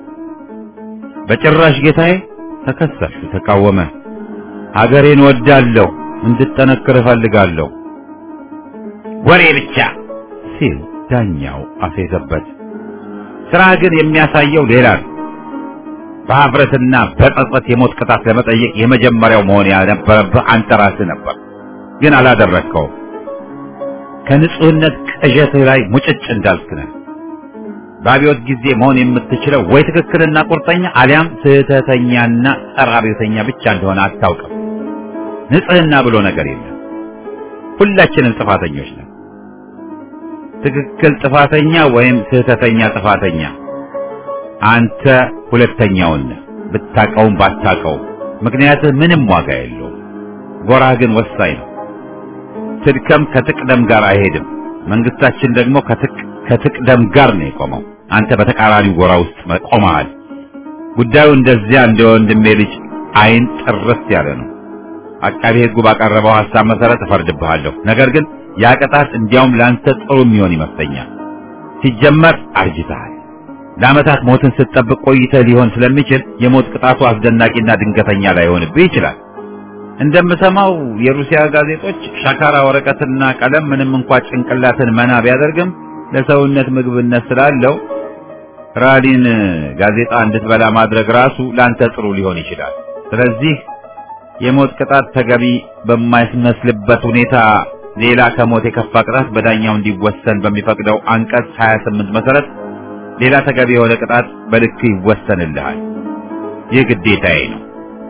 በጭራሽ ጌታዬ፣ ተከሳሹ ተቃወመ። ሀገሬን ወዳለሁ፣ እንድትጠነክር እፈልጋለሁ። ወሬ ብቻ ሲል ዳኛው አፌዘበት። ስራ ግን የሚያሳየው ሌላ ነው። በአፍረትና በጸጸት የሞት ቅጣት ለመጠየቅ የመጀመሪያው መሆን ያልነበረብህ አንተ ራስህ ነበር፣ ግን አላደረግከውም። ከንጹህነት ቅዠትህ ላይ ሙጭጭ እንዳልክ ነህ። በአብዮት ጊዜ መሆን የምትችለው ወይ ትክክልና ቁርጠኛ አሊያም ስህተተኛና ጸረ አብዮተኛ ብቻ እንደሆነ አታውቅም። ንጽህና ብሎ ነገር የለም። ሁላችንም ጥፋተኞች ነን። ትክክል ጥፋተኛ ወይም ስህተተኛ ጥፋተኛ፣ አንተ ሁለተኛውን ነህ። ብታቀውም ባታቀውም ምክንያትህ ምንም ዋጋ የለውም። ጎራህ ግን ወሳኝ ነው። ትድከም ከትቅደም ጋር አይሄድም። መንግስታችን ደግሞ ከትቅ ከትቅደም ጋር ነው የቆመው። አንተ በተቃራኒው ጎራ ውስጥ ቆመሃል። ጉዳዩ እንደዚያ እንደ ወንድሜ ልጅ አይን ጥርስ ያለ ነው። አቃቤ ሕጉ ባቀረበው ሐሳብ መሰረት እፈርድብሃለሁ። ነገር ግን ያ ቅጣት እንዲያውም ላንተ ጥሩ የሚሆን ይመስለኛል። ሲጀመር አርጅተሃል። ለዓመታት ሞትን ስትጠብቅ ቆይተህ ሊሆን ስለሚችል የሞት ቅጣቱ አስደናቂና ድንገተኛ ላይሆንብህ ይችላል። እንደምሰማው የሩሲያ ጋዜጦች ሻካራ ወረቀትና ቀለም ምንም እንኳን ጭንቅላትን መና ቢያደርግም ለሰውነት ምግብነት ስላለው ራዲን ጋዜጣ እንድትበላ ማድረግ ራሱ ላንተ ጥሩ ሊሆን ይችላል። ስለዚህ የሞት ቅጣት ተገቢ በማይመስልበት ሁኔታ ሌላ ከሞት የከፋ ቅጣት በዳኛው እንዲወሰን በሚፈቅደው አንቀጽ ሀያ ስምንት መሰረት ሌላ ተገቢ የሆነ ቅጣት በልክ ይወሰንልሃል። ይህ ግዴታዬ ነው።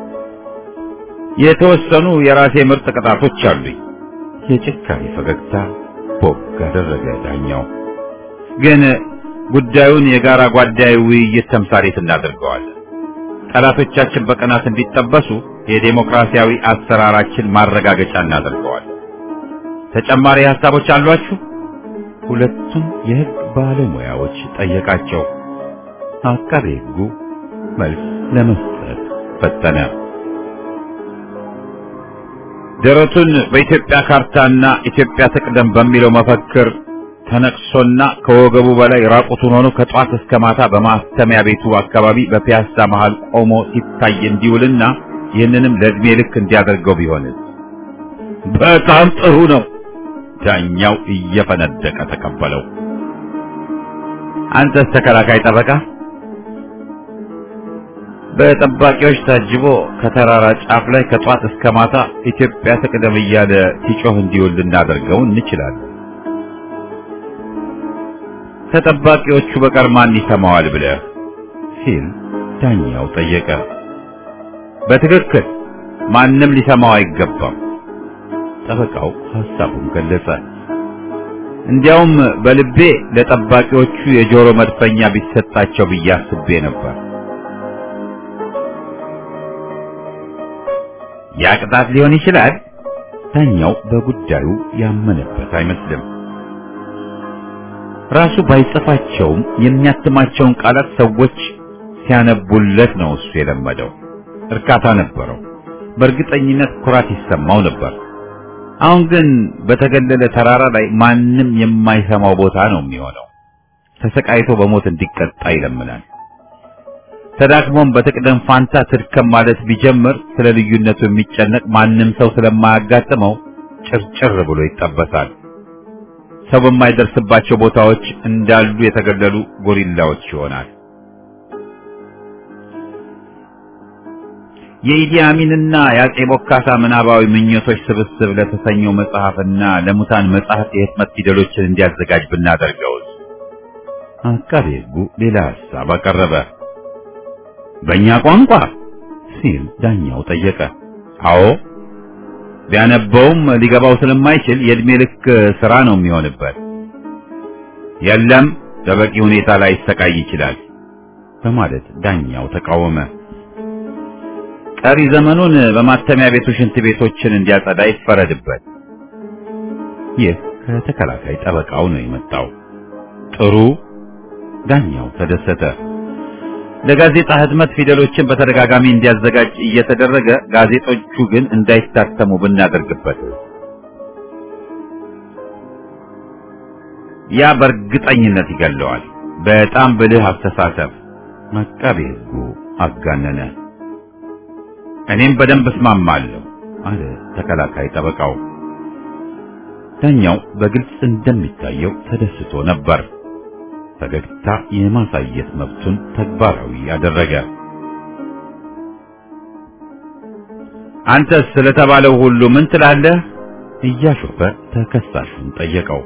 የተወሰኑ የራሴ ምርጥ ቅጣቶች አሉኝ። የጭካኔ ፈገግታ ቦግ ያደረገ ዳኛው ግን ጉዳዩን የጋራ ጓዳዊ ውይይት ተምሳሌት እናደርገዋለን። ጠላቶቻችን በቀናት እንዲጠበሱ የዴሞክራሲያዊ አሰራራችን ማረጋገጫ እናደርገዋለን። ተጨማሪ ሐሳቦች አሏችሁ? ሁለቱም የሕግ ባለሙያዎች ጠየቃቸው። አቃቤ ሕጉ መልስ ለመስጠት ፈጠነ። ደረቱን በኢትዮጵያ ካርታና ኢትዮጵያ ትቅደም በሚለው መፈክር ተነቅሶና ከወገቡ በላይ ራቁቱን ሆኖ ከጧት እስከ ማታ በማስተሚያ ቤቱ አካባቢ በፒያሳ መሃል ቆሞ ሲታይ እንዲውልና ይህንንም ለእድሜ ልክ እንዲያደርገው ቢሆን በጣም ጥሩ ነው። ዳኛው እየፈነደቀ ተቀበለው። አንተስ ተከላካይ ጠበቃ? በጠባቂዎች ታጅቦ ከተራራ ጫፍ ላይ ከጧት እስከ ማታ ኢትዮጵያ ትቅደም እያለ ሲጮህ እንዲውል ልናደርገው እንችላለን። ተጠባቂዎቹ በቀር ማን ይሰማዋል ብለህ ሲል ዳኛው ጠየቀ። በትክክል ማንም ሊሰማው አይገባም። ጠበቃው ሐሳቡን ገለጸ። እንዲያውም በልቤ ለጠባቂዎቹ የጆሮ መድፈኛ ቢሰጣቸው ብዬ አስቤ ነበር። ያ ቅጣት ሊሆን ይችላል። ዳኛው በጉዳዩ ያመነበት አይመስልም። ራሱ ባይጽፋቸውም የሚያትማቸውን ቃላት ሰዎች ሲያነቡለት ነው እሱ የለመደው። እርካታ ነበረው። በእርግጠኝነት ኩራት ይሰማው ነበር። አሁን ግን በተገለለ ተራራ ላይ ማንም የማይሰማው ቦታ ነው የሚሆነው። ተሰቃይቶ በሞት እንዲቀጣ ይለምናል። ተዳክሞም በትቅደም ፋንታ ትድከም ማለት ቢጀምር ስለ ልዩነቱ የሚጨነቅ ማንም ሰው ስለማያጋጥመው ጭርጭር ብሎ ይጠበሳል። ሰው በማይደርስባቸው ቦታዎች እንዳሉ የተገለሉ ጎሪላዎች ይሆናል። የኢዲ አሚንና የአጼ ቦካሳ ምናባዊ ምኞቶች ስብስብ ለተሰኘው መጽሐፍና ለሙታን መጽሐፍ የህትመት ፊደሎችን እንዲያዘጋጅ ብናደርገውስ? አቃቤ ሕጉ ሌላ ሐሳብ አቀረበ። በእኛ ቋንቋ ሲል ዳኛው ጠየቀ። አዎ፣ ቢያነበውም ሊገባው ስለማይችል የእድሜ ልክ ስራ ነው የሚሆንበት። የለም፣ በበቂ ሁኔታ ላይ ይሰቃይ ይችላል በማለት ዳኛው ተቃወመ። ቀሪ ዘመኑን በማተሚያ ቤቱ ሽንት ቤቶችን እንዲያጸዳ ይፈረድበት። ይህ ከተከላካይ ጠበቃው ነው የመጣው። ጥሩ፣ ዳኛው ተደሰተ። ለጋዜጣ ህትመት ፊደሎችን በተደጋጋሚ እንዲያዘጋጅ እየተደረገ ጋዜጦቹ ግን እንዳይታተሙ ብናደርግበት? ያ በእርግጠኝነት ይገለዋል። በጣም ብልህ አስተሳሰብ። አቃቤ ሕጉ አጋነነ። እኔም በደንብ እስማማለሁ አለ ተከላካይ ጠበቃው። ዳኛው በግልጽ እንደሚታየው ተደስቶ ነበር። ፈገግታ የማሳየት መብቱን ተግባራዊ ያደረገ። አንተስ ስለተባለው ሁሉ ምን ትላለህ? እያሾፈ ተከሳሹን ጠየቀው።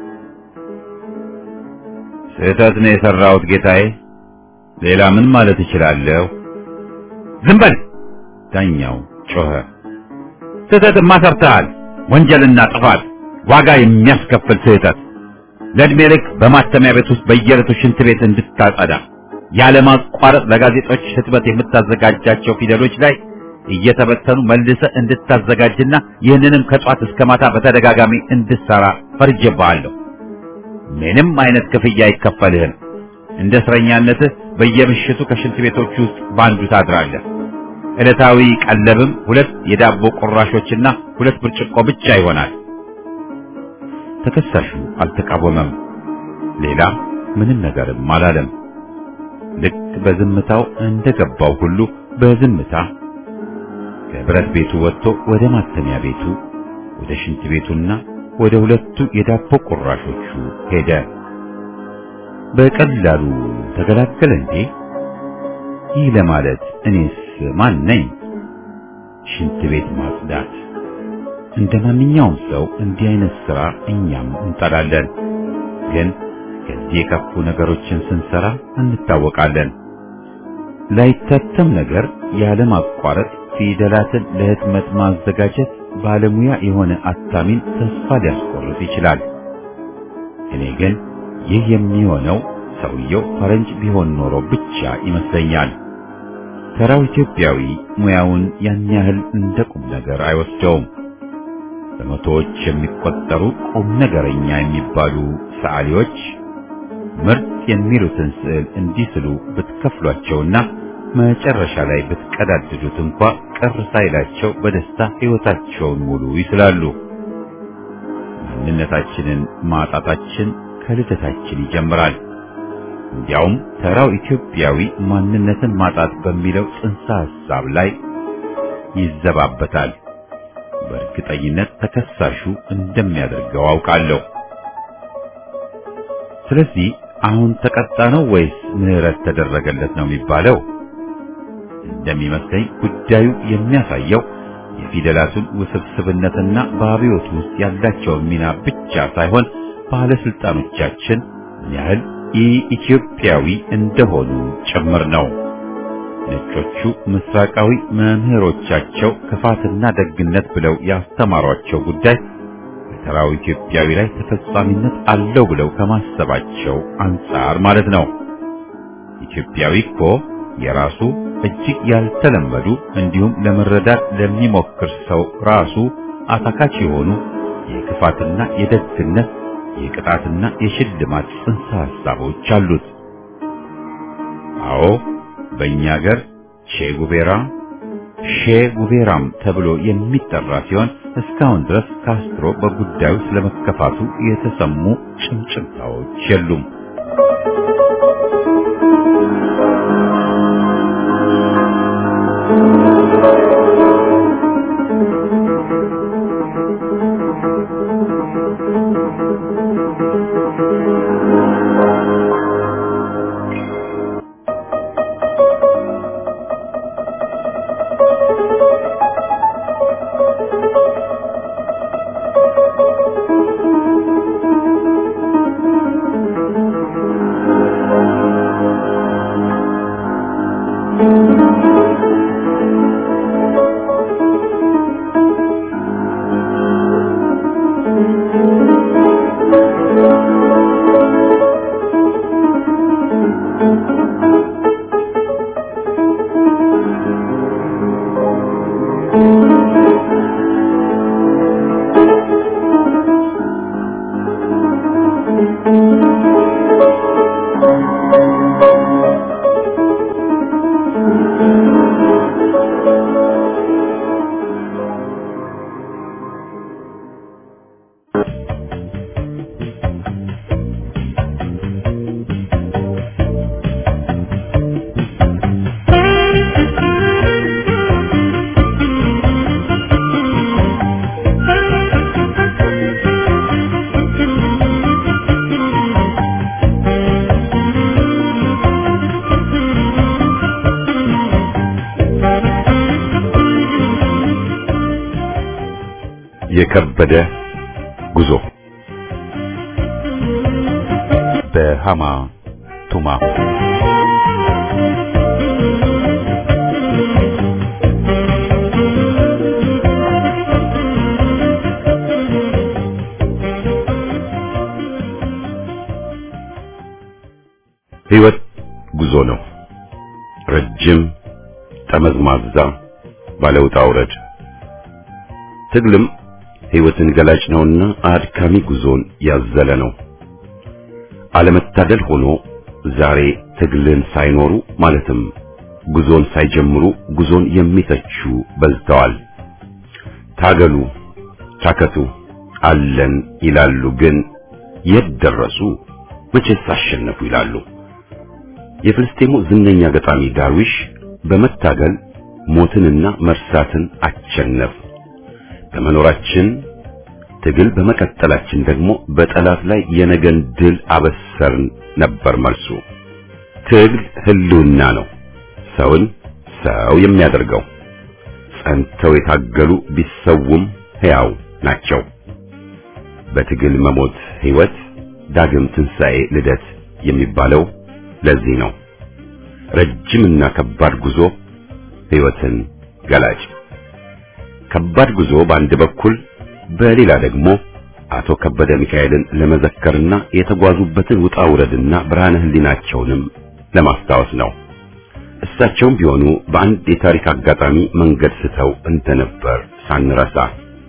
ስህተት ነው የሰራሁት ጌታዬ፣ ሌላ ምን ማለት እችላለሁ? ዝም በል! ዳኛው ጮኸ። ስህተትማ ሰርተሃል። ወንጀልና ጥፋት፣ ዋጋ የሚያስከፍል ስህተት። ለእድሜ ልክ በማተሚያ ቤት ውስጥ በየዕለቱ ሽንት ቤት እንድታጸዳ፣ ያለማቋረጥ ለጋዜጦች ህትመት የምታዘጋጃቸው ፊደሎች ላይ እየተበተኑ መልሰ እንድታዘጋጅና ይህንንም ከጧት እስከ ማታ በተደጋጋሚ እንድትሰራ ፈርጄብሃለሁ። ምንም አይነት ክፍያ አይከፈልህም። እንደ እስረኛነትህ በየምሽቱ ከሽንት ቤቶች ውስጥ ባንዱ ታድራለህ። ዕለታዊ ቀለብም ሁለት የዳቦ ቁራሾችና ሁለት ብርጭቆ ብቻ ይሆናል። ተከሳሹ አልተቃወመም። ሌላ ምንም ነገርም አላለም። ልክ በዝምታው እንደገባው ሁሉ በዝምታ ከብረት ቤቱ ወጥቶ ወደ ማተሚያ ቤቱ፣ ወደ ሽንት ቤቱና ወደ ሁለቱ የዳቦ ቁራሾቹ ሄደ። በቀላሉ ተገላገለ እንዴ? ይህ ለማለት እኔስ ማን ነኝ? ሽንት ቤት ማጽዳት እንደማንኛውም ሰው እንዲህ አይነት ሥራ እኛም እንጠላለን። ግን ከዚህ የከፉ ነገሮችን ስንሰራ እንታወቃለን። ላይታተም ነገር ያለ ማቋረጥ ፊደላትን ለህትመት ማዘጋጀት ባለሙያ የሆነ አታሚን ተስፋ ሊያስቆርጥ ይችላል። እኔ ግን ይህ የሚሆነው ሰውየው ፈረንጅ ቢሆን ኖሮ ብቻ ይመስለኛል። ተራው ኢትዮጵያዊ ሙያውን ያን ያህል እንደ ቁም ነገር አይወስደውም። በመቶዎች የሚቆጠሩ ቁም ነገረኛ የሚባሉ ሰዓሊዎች ምርጥ የሚሉትን ስዕል እንዲስሉ ብትከፍሏቸውና መጨረሻ ላይ ብትቀዳድዱት እንኳ ቅር ሳይላቸው በደስታ ሕይወታቸውን ሙሉ ይስላሉ። ማንነታችንን ማጣታችን ከልደታችን ይጀምራል። እንዲያውም ተራው ኢትዮጵያዊ ማንነትን ማጣት በሚለው ጽንሰ ሐሳብ ላይ ይዘባበታል። በእርግጠኝነት ተከሳሹ እንደሚያደርገው አውቃለሁ። ስለዚህ አሁን ተቀጣ ነው ወይስ ምህረት ተደረገለት ነው የሚባለው? እንደሚመስለኝ ጉዳዩ የሚያሳየው የፊደላቱን ውስብስብነትና በአብዮት ውስጥ ያላቸውን ሚና ብቻ ሳይሆን ባለስልጣኖቻችን ምን ያህል ኢትዮጵያዊ እንደሆኑ ጭምር ነው። ነጮቹ ምስራቃዊ መምህሮቻቸው ክፋትና ደግነት ብለው ያስተማሯቸው ጉዳይ በተራው ኢትዮጵያዊ ላይ ተፈጻሚነት አለው ብለው ከማሰባቸው አንጻር ማለት ነው። ኢትዮጵያዊ እኮ የራሱ እጅግ ያልተለመዱ እንዲሁም ለመረዳት ለሚሞክር ሰው ራሱ አታካች የሆኑ የክፋትና የደግነት የቅጣትና የሽልማት ጽንሰ ሐሳቦች አሉት። አዎ በእኛ ሀገር ቼ ጉቬራ ሼ ጉቬራም ተብሎ የሚጠራ ሲሆን እስካሁን ድረስ ካስትሮ በጉዳዩ ስለመከፋቱ የተሰሙ ጭምጭምታዎች የሉም። የከበደ ጉዞ በሃማ ቱማ። ሕይወት ጉዞ ነው። ረጅም፣ ጠመዝማዛ፣ ባለውጣ ውረድ። ትግልም ሕይወትን ገላጭ ነውና አድካሚ ጉዞን ያዘለ ነው። አለመታደል ሆኖ ዛሬ ትግልን ሳይኖሩ ማለትም ጉዞን ሳይጀምሩ ጉዞን የሚተቹ በዝተዋል። ታገሉ ታከቱ አለን ይላሉ፣ ግን የት ደረሱ? መቼስ አሸነፉ ይላሉ። የፍልስጤሙ ዝነኛ ገጣሚ ዳርዊሽ በመታገል ሞትንና መርሳትን አሸነፍ፣ በመኖራችን ትግል በመቀጠላችን ደግሞ በጠላት ላይ የነገን ድል አበሰርን ነበር መልሱ። ትግል ህልውና ነው ሰውን ሰው የሚያደርገው። ጸንተው የታገሉ ቢሰውም ሕያው ናቸው። በትግል መሞት ሕይወት፣ ዳግም ትንሣኤ ልደት የሚባለው ለዚህ ነው። ረጅምና ከባድ ጉዞ ሕይወትን ገላጭ። ከባድ ጉዞ በአንድ በኩል፣ በሌላ ደግሞ አቶ ከበደ ሚካኤልን ለመዘከርና የተጓዙበትን ውጣ ውረድና ብርሃነ ህሊናቸውንም ለማስታወስ ነው። እሳቸውም ቢሆኑ በአንድ የታሪክ አጋጣሚ መንገድ ስተው እንደነበር ሳንረሳ።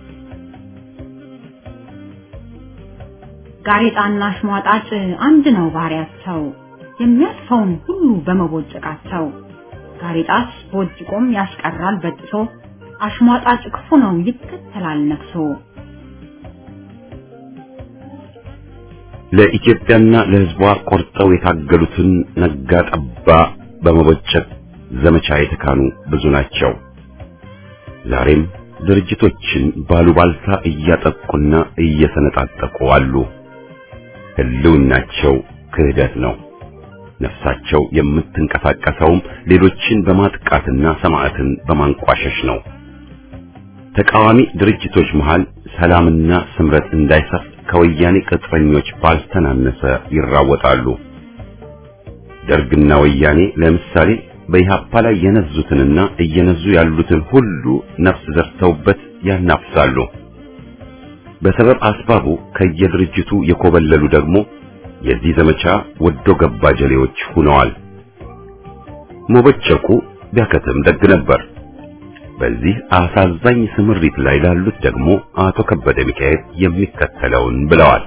ጋሬጣና አሽሟጣጭ አንድ ነው ባህሪያቸው፣ የሚያልፈውን ሁሉ በመቦጨቃቸው። ጋሬጣስ ቦጭቆም ያስቀራል በጥሶ፣ አሽሟጣጭ ክፉ ነው ይከተላል ነክሶ። ለኢትዮጵያና ለሕዝቧ ቆርጠው የታገሉትን ነጋ ጠባ በመቦጨቅ ዘመቻ የተካኑ ብዙ ናቸው። ዛሬም ድርጅቶችን ባሉባልታ እያጠቁና እየሰነጣጠቁ አሉ። ህልውናቸው ክህደት ነው። ነፍሳቸው የምትንቀሳቀሰውም ሌሎችን በማጥቃትና ሰማዕትን በማንቋሸሽ ነው። ተቃዋሚ ድርጅቶች መሃል ሰላምና ስምረት እንዳይሰፍ ከወያኔ ቅጥረኞች ባልተናነሰ ይራወጣሉ። ደርግና ወያኔ ለምሳሌ በኢህአፓ ላይ የነዙትንና እየነዙ ያሉትን ሁሉ ነፍስ ዘርተውበት ያናፍሳሉ። በሰበብ አስባቡ ከየድርጅቱ የኮበለሉ ደግሞ የዚህ ዘመቻ ወዶ ገባ ጀሌዎች ሆነዋል። መቦጨቁ ቢያከትም ደግ ነበር። በዚህ አሳዛኝ ስምሪት ላይ ላሉት ደግሞ አቶ ከበደ ሚካኤል የሚከተለውን ብለዋል።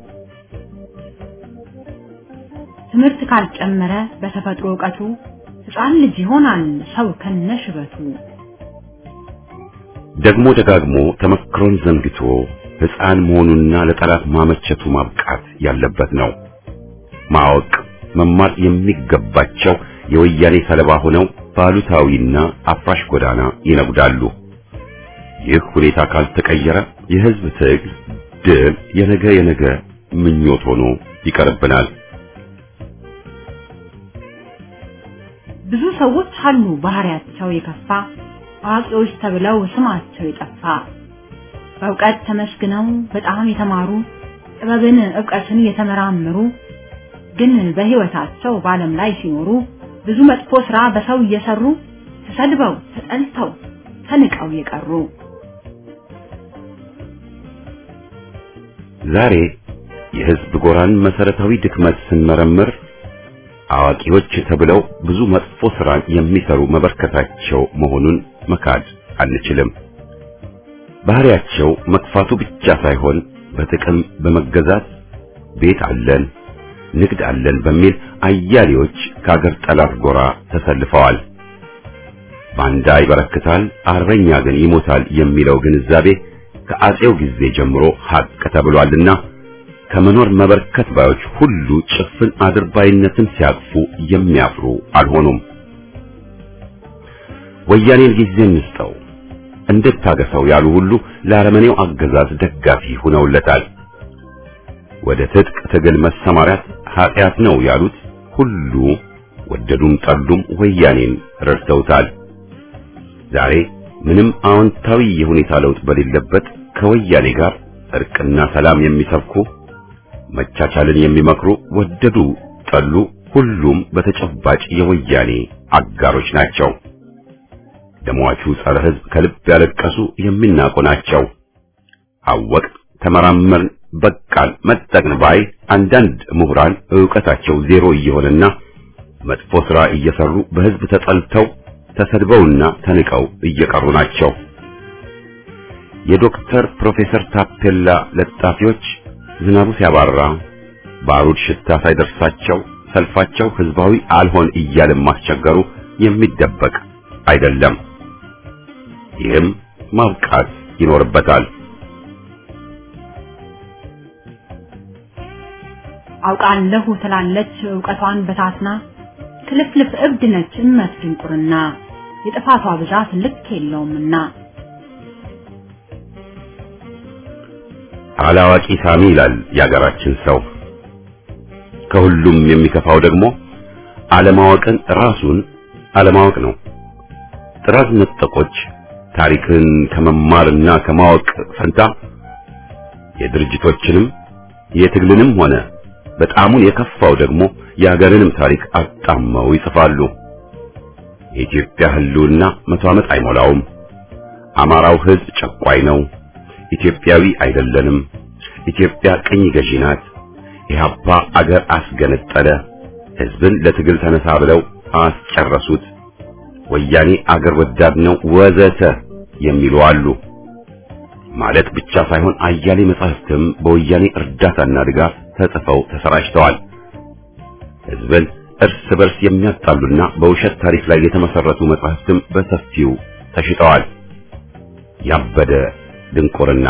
ትምህርት ካልጨመረ በተፈጥሮ ዕውቀቱ ሕፃን ልጅ ይሆናል ሰው ከነሽበቱ። ደግሞ ደጋግሞ ተመክሮን ዘንግቶ ሕፃን መሆኑና ለጠላት ማመቸቱ ማብቃት ያለበት ነው። ማወቅ መማር የሚገባቸው የወያኔ ሰለባ ሆነው ባሉታዊና አፍራሽ ጎዳና ይነጉዳሉ። ይህ ሁኔታ ካልተቀየረ የሕዝብ ትግል ድል የነገ የነገ ምኞት ሆኖ ይቀርብናል። ብዙ ሰዎች አሉ ባህሪያቸው የከፋ፣ አዋቂዎች ተብለው ስማቸው የጠፋ። በእውቀት ተመስግነው በጣም የተማሩ፣ ጥበብን ዕውቀትን የተመራመሩ፣ ግን በሕይወታቸው በዓለም ላይ ሲኖሩ ብዙ መጥፎ ሥራ በሰው እየሰሩ ተሰድበው ተጠልተው ተንቀው የቀሩ። ዛሬ የሕዝብ ጎራን መሰረታዊ ድክመት ስንመረምር አዋቂዎች ተብለው ብዙ መጥፎ ሥራ የሚሰሩ መበርከታቸው መሆኑን መካድ አንችልም። ባህሪያቸው መክፋቱ ብቻ ሳይሆን በጥቅም በመገዛት ቤት አለን ንግድ አለን በሚል አያሌዎች ከአገር ጠላት ጎራ ተሰልፈዋል። ባንዳ ይበረክታል፣ አርበኛ ግን ይሞታል የሚለው ግንዛቤ ከአጼው ጊዜ ጀምሮ ሀቅ ተብሏልና ከመኖር መበርከት ባዮች ሁሉ ጭፍን አድርባይነትን ሲያቅፉ የሚያፍሩ አልሆኑም። ወያኔን ጊዜ እንስጠው እንድታገሰው ያሉ ሁሉ ለአረመኔው አገዛዝ ደጋፊ ሆነውለታል። ወደ ትጥቅ ትግል መሰማራት ኃጢአት ነው ያሉት ሁሉ ወደዱም ጠሉም ወያኔን ረድተውታል። ዛሬ ምንም አዎንታዊ የሁኔታ ለውጥ በሌለበት ከወያኔ ጋር እርቅና ሰላም የሚሰብኩ መቻቻልን የሚመክሩ ወደዱ ጠሉ ሁሉም በተጨባጭ የወያኔ አጋሮች ናቸው። ደሟቹ ጸረ ሕዝብ ከልብ ያለቀሱ የሚናቁ ናቸው። አወቅ ተመራመርን በቃል መጠቅን ባይ አንዳንድ ምሁራን ዕውቀታቸው ዜሮ እየሆነና መጥፎ ሥራ እየሰሩ በሕዝብ ተጠልተው ተሰድበውና ተንቀው እየቀሩ ናቸው። የዶክተር ፕሮፌሰር ታፔላ ለጣፊዎች ዝናቡ ሲያባራ ባሩድ ሽታ ሳይደርሳቸው ሰልፋቸው ህዝባዊ አልሆን እያለ ማስቸገሩ የሚደበቅ አይደለም። ይህም ማብቃት ይኖርበታል። አውቃለሁ ትላለች ዕውቀቷን በታትና ክልፍልፍ እብድ ነች እመት ድንቁርና የጥፋቷ ብዛት ልክ የለውምና። አላዋቂ ሳሚ ይላል ያገራችን ሰው። ከሁሉም የሚከፋው ደግሞ አለማወቅን ራሱን አለማወቅ ነው። ጥራዝ ነጠቆች ታሪክን ከመማርና ከማወቅ ፈንታ የድርጅቶችንም የትግልንም ሆነ በጣሙን የከፋው ደግሞ የሀገርንም ታሪክ አጣመው ይጽፋሉ። የኢትዮጵያ ህልውና መቶ ዓመት አይሞላውም። አማራው ህዝብ ጨቋይ ነው። ኢትዮጵያዊ አይደለንም። ኢትዮጵያ ቅኝ ገዢ ናት። ኢህአፓ አገር አስገነጠለ። ህዝብን ለትግል ተነሳ ብለው አስጨረሱት። ወያኔ አገር ወዳድ ነው ወዘተ የሚሉ አሉ። ማለት ብቻ ሳይሆን አያሌ መጻሕፍትም በወያኔ እርዳታና ድጋፍ ተጽፈው ተሰራጭተዋል። ህዝብን እርስ በርስ የሚያጣሉና በውሸት ታሪክ ላይ የተመሰረቱ መጻሕፍትም በሰፊው ተሽጠዋል። ያበደ ድንቁርና።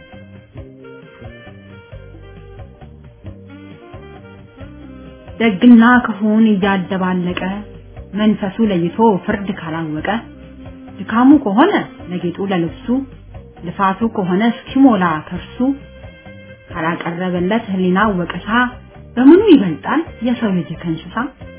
ደግና ክፉን እያደባለቀ መንፈሱ ለይቶ ፍርድ ካላወቀ ድካሙ ከሆነ ለጌጡ ለልብሱ ልፋቱ ከሆነ እስኪሞላ ከርሱ ካላቀረበለት ህሊና ወቀሳ በምኑ ይበልጣል የሰው ልጅ ከእንስሳ?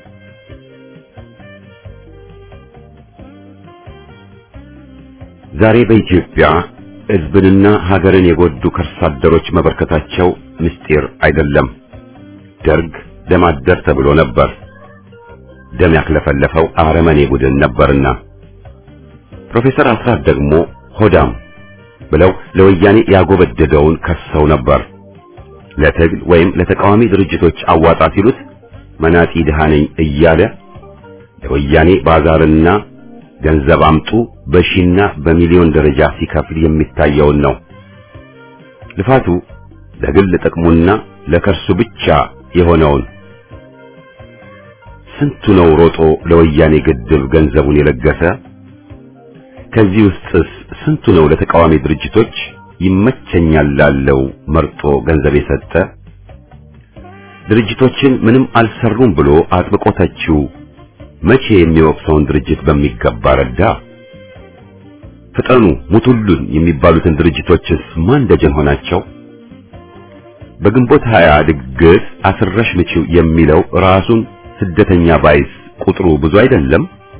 ዛሬ በኢትዮጵያ ህዝብንና ሀገርን የጎዱ ከርሳ አደሮች መበርከታቸው ምስጢር አይደለም። ደርግ ደም አደር ተብሎ ነበር። ደም ያክለፈለፈው አረመኔ ቡድን ነበርና። ፕሮፌሰር አስራት ደግሞ ሆዳም ብለው ለወያኔ ያጎበደደውን ከሰው ነበር። ለትግል ወይም ለተቃዋሚ ድርጅቶች አዋጣ ሲሉት መናጢ ድሃ ነኝ እያለ ለወያኔ ባዛርና ገንዘብ አምጡ በሺና በሚሊዮን ደረጃ ሲከፍል የሚታየውን ነው። ልፋቱ ለግል ጥቅሙና ለከርሱ ብቻ የሆነውን። ስንቱ ነው ሮጦ ለወያኔ ግድብ ገንዘቡን የለገሰ? ከዚህ ውስጥስ ስንቱ ነው ለተቃዋሚ ድርጅቶች ይመቸኛል ላለው መርጦ ገንዘብ የሰጠ? ድርጅቶችን ምንም አልሰሩም ብሎ አጥብቆ ተቺው መቼ የሚወቅሰውን ድርጅት በሚገባ ረዳ? ፍጠኑ ሙቱሉን የሚባሉትን ድርጅቶችስ ማን ደጀን ሆናቸው? በግንቦት ሀያ ድግስ አስረሽ ምቺው የሚለው ራሱን ስደተኛ ባይስ ቁጥሩ ብዙ አይደለም?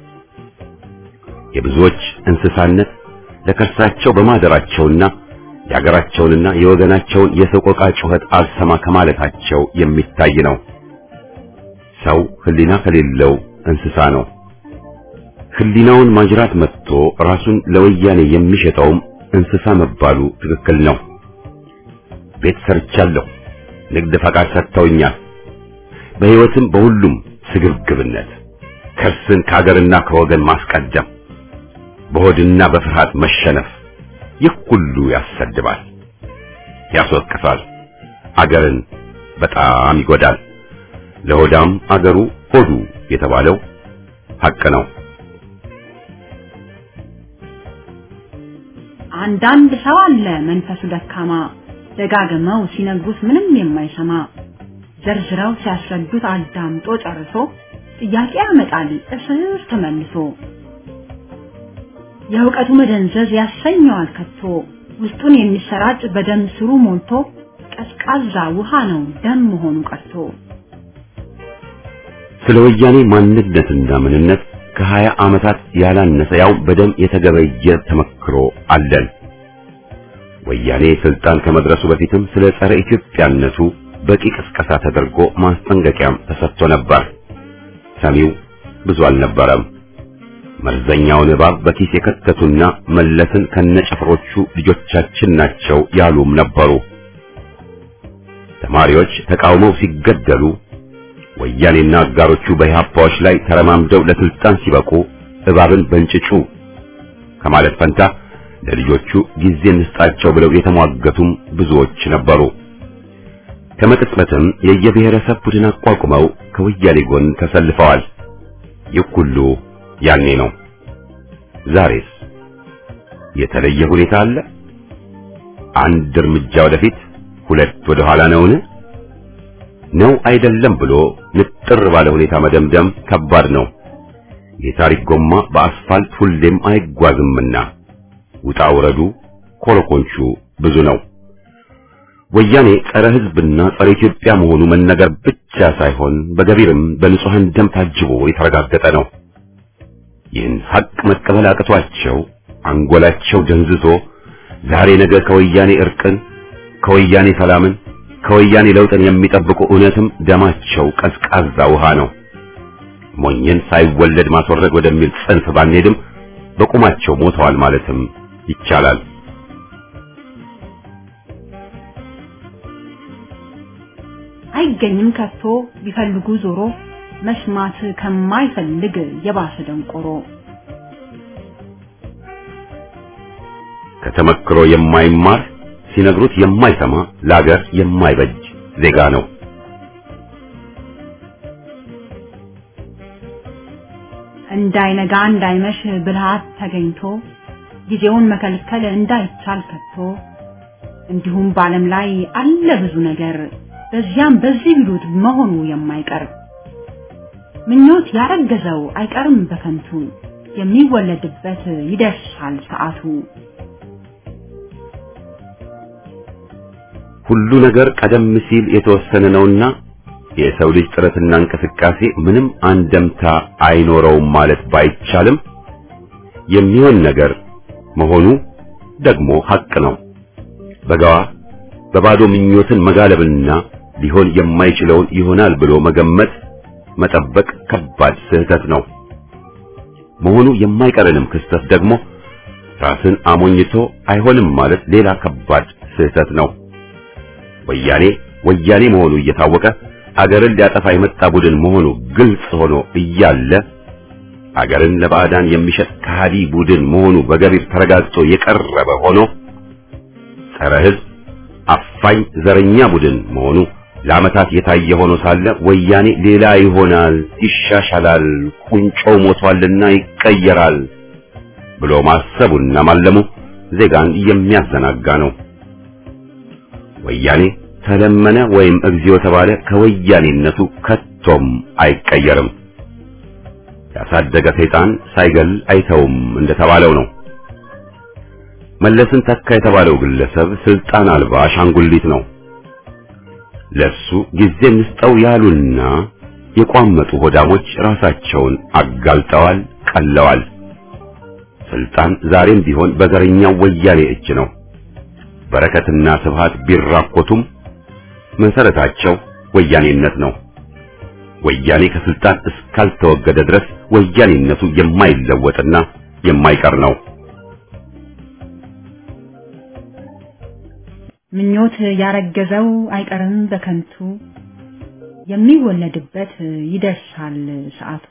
የብዙዎች እንስሳነት ለከርሳቸው በማደራቸውና የሀገራቸውንና የወገናቸውን የሰቆቃ ጩኸት አልሰማ ከማለታቸው የሚታይ ነው። ሰው ህሊና ከሌለው እንስሳ ነው። ህሊናውን ማጅራት መጥቶ ራሱን ለወያኔ የሚሸጠውም እንስሳ መባሉ ትክክል ነው። ቤት ሰርቻለሁ፣ ንግድ ፈቃድ ሰጥተውኛል፣ በህይወትም በሁሉም ስግብግብነት ከርስን ከሀገርና ከወገን ማስቀደም፣ በሆድና በፍርሃት መሸነፍ፣ ይህ ሁሉ ያሰድባል፣ ያስወቅሳል፣ አገርን በጣም ይጎዳል። ለሆዳም አገሩ ሆዱ የተባለው ሐቅ ነው። አንዳንድ ሰው አለ መንፈሱ ደካማ ደጋግመው ሲነግሩት ምንም የማይሰማ ዘርዝረው ሲያስረዱት አዳምጦ ጨርሶ ጥያቄ ያመጣል እስር ተመልሶ። የእውቀቱ መደንዘዝ ያሰኘዋል ከቶ ውስጡን የሚሰራጭ በደም ስሩ ሞልቶ ቀዝቃዛ ውሃ ነው ደም መሆኑ ቀርቶ። ስለ ወያኔ ማንነትና ምንነት ከሀያ ዓመታት ያላነሰ ያው በደም የተገበየ ተመክሮ አለን። ወያኔ ስልጣን ከመድረሱ በፊትም ስለ ጸረ ኢትዮጵያነቱ በቂ ቅስቀሳ ተደርጎ ማስጠንቀቂያም ተሰጥቶ ነበር። ሰሚው ብዙ አልነበረም። መርዘኛውን እባብ በኪስ የከተቱና መለስን ከነጨፍሮቹ ልጆቻችን ናቸው ያሉም ነበሩ። ተማሪዎች ተቃውመው ሲገደሉ ወያኔና አጋሮቹ በኢህአፓዎች ላይ ተረማምደው ለስልጣን ሲበቁ እባብን በእንጭጩ ከማለት ፈንታ ለልጆቹ ጊዜ እንስጣቸው ብለው የተሟገቱም ብዙዎች ነበሩ። ከመቅጽበትም የየብሔረሰብ ቡድን አቋቁመው ከወያኔ ጎን ተሰልፈዋል። ይህ ሁሉ ያኔ ነው። ዛሬስ የተለየ ሁኔታ አለ? አንድ እርምጃ ወደፊት ሁለት ወደ ኋላ ነውን? ነው አይደለም ብሎ ንጥር ባለ ሁኔታ መደምደም ከባድ ነው። የታሪክ ጎማ በአስፋልት ሁሌም አይጓዝምና ውጣ ውረዱ ኮረኮንቹ ብዙ ነው። ወያኔ ጸረ ሕዝብና ጸረ ኢትዮጵያ መሆኑ መነገር ብቻ ሳይሆን በገቢርም በንጹሃን ደም ታጅቦ የተረጋገጠ ነው። ይህን ሐቅ መቀበል አቅቷቸው አንጎላቸው ደንዝዞ ዛሬ ነገ ከወያኔ እርቅን፣ ከወያኔ ሰላምን፣ ከወያኔ ለውጥን የሚጠብቁ እውነትም ደማቸው ቀዝቃዛ ውሃ ነው። ሞኝን ሳይወለድ ማስወረድ ወደሚል ጽንፍ ባንሄድም በቁማቸው ሞተዋል ማለትም ይቻላል። አይገኝም ከቶ ቢፈልጉ ዞሮ መስማት ከማይፈልግ የባሰ ደንቆሮ ከተመክሮ የማይማር ሲነግሩት የማይሰማ ለአገር የማይበጅ ዜጋ ነው። እንዳይነጋ እንዳይመሽ ብልሃት ተገኝቶ ጊዜውን መከልከል እንዳይቻል ከቶ እንዲሁም በዓለም ላይ አለ ብዙ ነገር በዚያም በዚህ ቢሉት መሆኑ የማይቀር ምኞት ያረገዘው አይቀርም በከንቱ የሚወለድበት ይደርሳል ሰዓቱ። ሁሉ ነገር ቀደም ሲል የተወሰነ ነውና የሰው ልጅ ጥረትና እንቅስቃሴ ምንም አንደምታ አይኖረውም ማለት ባይቻልም የሚሆን ነገር መሆኑ ደግሞ ሐቅ ነው። በጋዋ በባዶ ምኞትን መጋለብና ሊሆን የማይችለውን ይሆናል ብሎ መገመት መጠበቅ ከባድ ስህተት ነው። መሆኑ የማይቀርንም ክስተት ደግሞ ራስን አሞኝቶ አይሆንም ማለት ሌላ ከባድ ስህተት ነው። ወያኔ ወያኔ መሆኑ እየታወቀ አገርን ሊያጠፋ የመጣ ቡድን መሆኑ ግልጽ ሆኖ እያለ አገርን ለባዕዳን የሚሸጥ ከሃዲ ቡድን መሆኑ በገቢር ተረጋግጦ የቀረበ ሆኖ ጸረ ሕዝብ አፋኝ ዘረኛ ቡድን መሆኑ ለዓመታት የታየ ሆኖ ሳለ ወያኔ ሌላ ይሆናል፣ ይሻሻላል፣ ቁንጮው ሞቷልና ይቀየራል ብሎ ማሰቡና ማለሙ ዜጋን የሚያዘናጋ ነው። ወያኔ ተለመነ ወይም እግዚኦ ተባለ ከወያኔነቱ ከቶም አይቀየርም። ያሳደገ ሰይጣን ሳይገል አይተውም እንደተባለው ነው። መለስን ተካ የተባለው ግለሰብ ስልጣን አልባ አሻንጉሊት ነው። ለሱ ጊዜ እንስጠው ያሉና የቋመጡ ሆዳሞች ራሳቸውን አጋልጠዋል፣ ቀለዋል። ስልጣን ዛሬም ቢሆን በዘረኛው ወያኔ እጅ ነው። በረከትና ስብሃት ቢራኮቱም መሰረታቸው ወያኔነት ነው። ወያኔ ከስልጣን እስካልተወገደ ድረስ ወያኔነቱ የማይለወጥና የማይቀር ነው። ምኞት ያረገዘው አይቀርም በከንቱ የሚወለድበት ይደርሳል ሰዓቱ።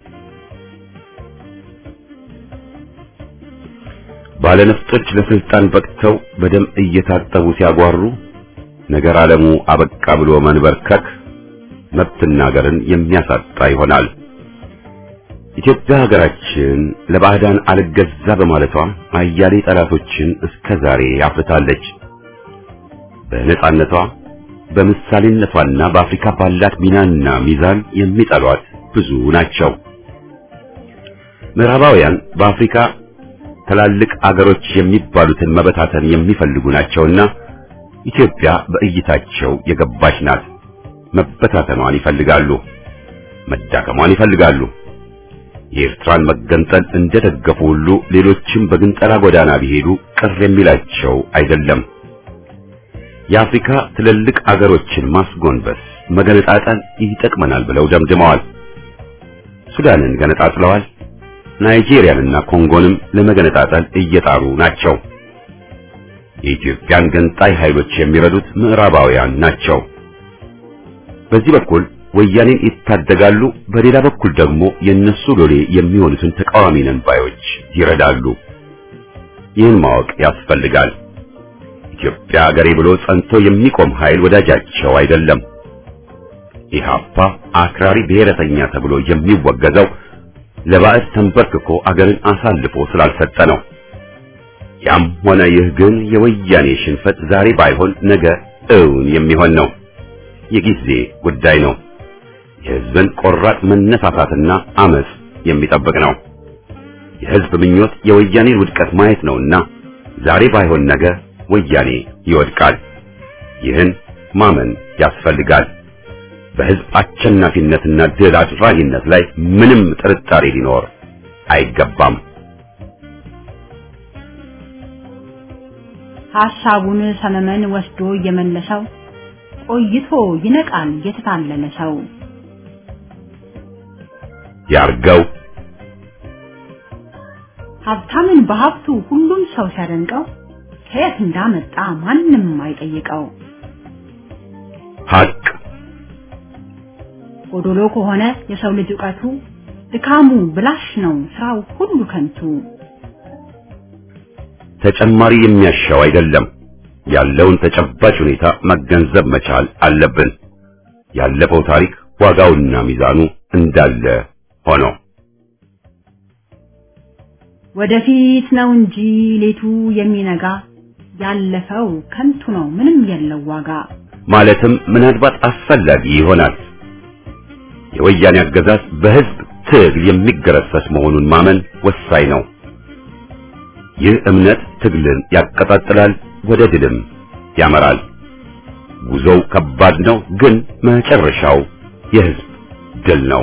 ባለነፍጦች ለስልጣን በቅተው በደም እየታጠቡ ሲያጓሩ ነገር ዓለሙ አበቃ ብሎ መንበርከክ መብትና ሀገርን የሚያሳጣ ይሆናል። ኢትዮጵያ ሀገራችን ለባዕዳን አልገዛ በማለቷ አያሌ ጠላቶችን እስከዛሬ አፍርታለች። በነጻነቷ በምሳሌነቷና በአፍሪካ ባላት ሚናና ሚዛን የሚጠሏት ብዙ ናቸው። ምዕራባውያን በአፍሪካ ትላልቅ አገሮች የሚባሉትን መበታተን የሚፈልጉ ናቸውና ኢትዮጵያ በእይታቸው የገባች ናት። መበታተኗን ይፈልጋሉ፣ መዳከሟን ይፈልጋሉ። የኤርትራን መገንጠል እንደደገፉ ሁሉ ሌሎችም በግንጠላ ጎዳና ቢሄዱ ቅር የሚላቸው አይደለም። የአፍሪካ ትልልቅ አገሮችን ማስጎንበስ መገነጣጠል ይጠቅመናል ብለው ደምድመዋል። ሱዳንን ገነጣጥለዋል። ናይጄሪያንና ኮንጎንም ለመገነጣጠል እየጣሩ ናቸው። የኢትዮጵያን ገንጣይ ኃይሎች የሚረዱት ምዕራባውያን ናቸው። በዚህ በኩል ወያኔን ይታደጋሉ፣ በሌላ በኩል ደግሞ የነሱ ሎሌ የሚሆኑትን ተቃዋሚ ነን ባዮች ይረዳሉ። ይህን ማወቅ ያስፈልጋል። ኢትዮጵያ ሀገሬ ብሎ ጸንቶ የሚቆም ኃይል ወዳጃቸው አይደለም። ኢህአፓ አክራሪ ብሔረተኛ ተብሎ የሚወገዘው ለባዕድ ተንበርክኮ አገርን አሳልፎ ስላልሰጠ ነው። ያም ሆነ ይህ ግን የወያኔ ሽንፈት ዛሬ ባይሆን ነገ እውን የሚሆን ነው። የጊዜ ጉዳይ ነው። የሕዝብን ቆራጥ መነሳሳትና አመጽ የሚጠብቅ ነው። የሕዝብ ምኞት የወያኔን ውድቀት ማየት ነውና ዛሬ ባይሆን ነገ ወያኔ ይወድቃል። ይህን ማመን ያስፈልጋል። በሕዝብ አሸናፊነትና ድል አድራጊነት ላይ ምንም ጥርጣሬ ሊኖር አይገባም። ሐሳቡን ሰመመን ወስዶ እየመለሰው ቆይቶ ይነቃል የተታለለ ሰው። ያርገው ሀብታምን በሀብቱ ሁሉም ሰው ሲያደንቀው ከየት እንዳመጣ ማንም አይጠይቀው። ሀቅ ጎዶሎ ከሆነ የሰው ልጅ ዕውቀቱ ድካሙ ብላሽ ነው ስራው ሁሉ ከንቱ። ተጨማሪ የሚያሻው አይደለም። ያለውን ተጨባጭ ሁኔታ መገንዘብ መቻል አለብን። ያለፈው ታሪክ ዋጋውና ሚዛኑ እንዳለ ሆኖ ወደፊት ነው እንጂ ሌቱ የሚነጋ ያለፈው ከንቱ ነው ምንም የለው ዋጋ ማለትም ምናልባት አስፈላጊ ይሆናል። የወያኔ አገዛዝ በሕዝብ ትግል የሚገረሰስ መሆኑን ማመን ወሳኝ ነው። ይህ እምነት ትግልን ያቀጣጥላል፣ ወደ ድልም ያመራል። ጉዞው ከባድ ነው፣ ግን መጨረሻው የሕዝብ ድል ነው።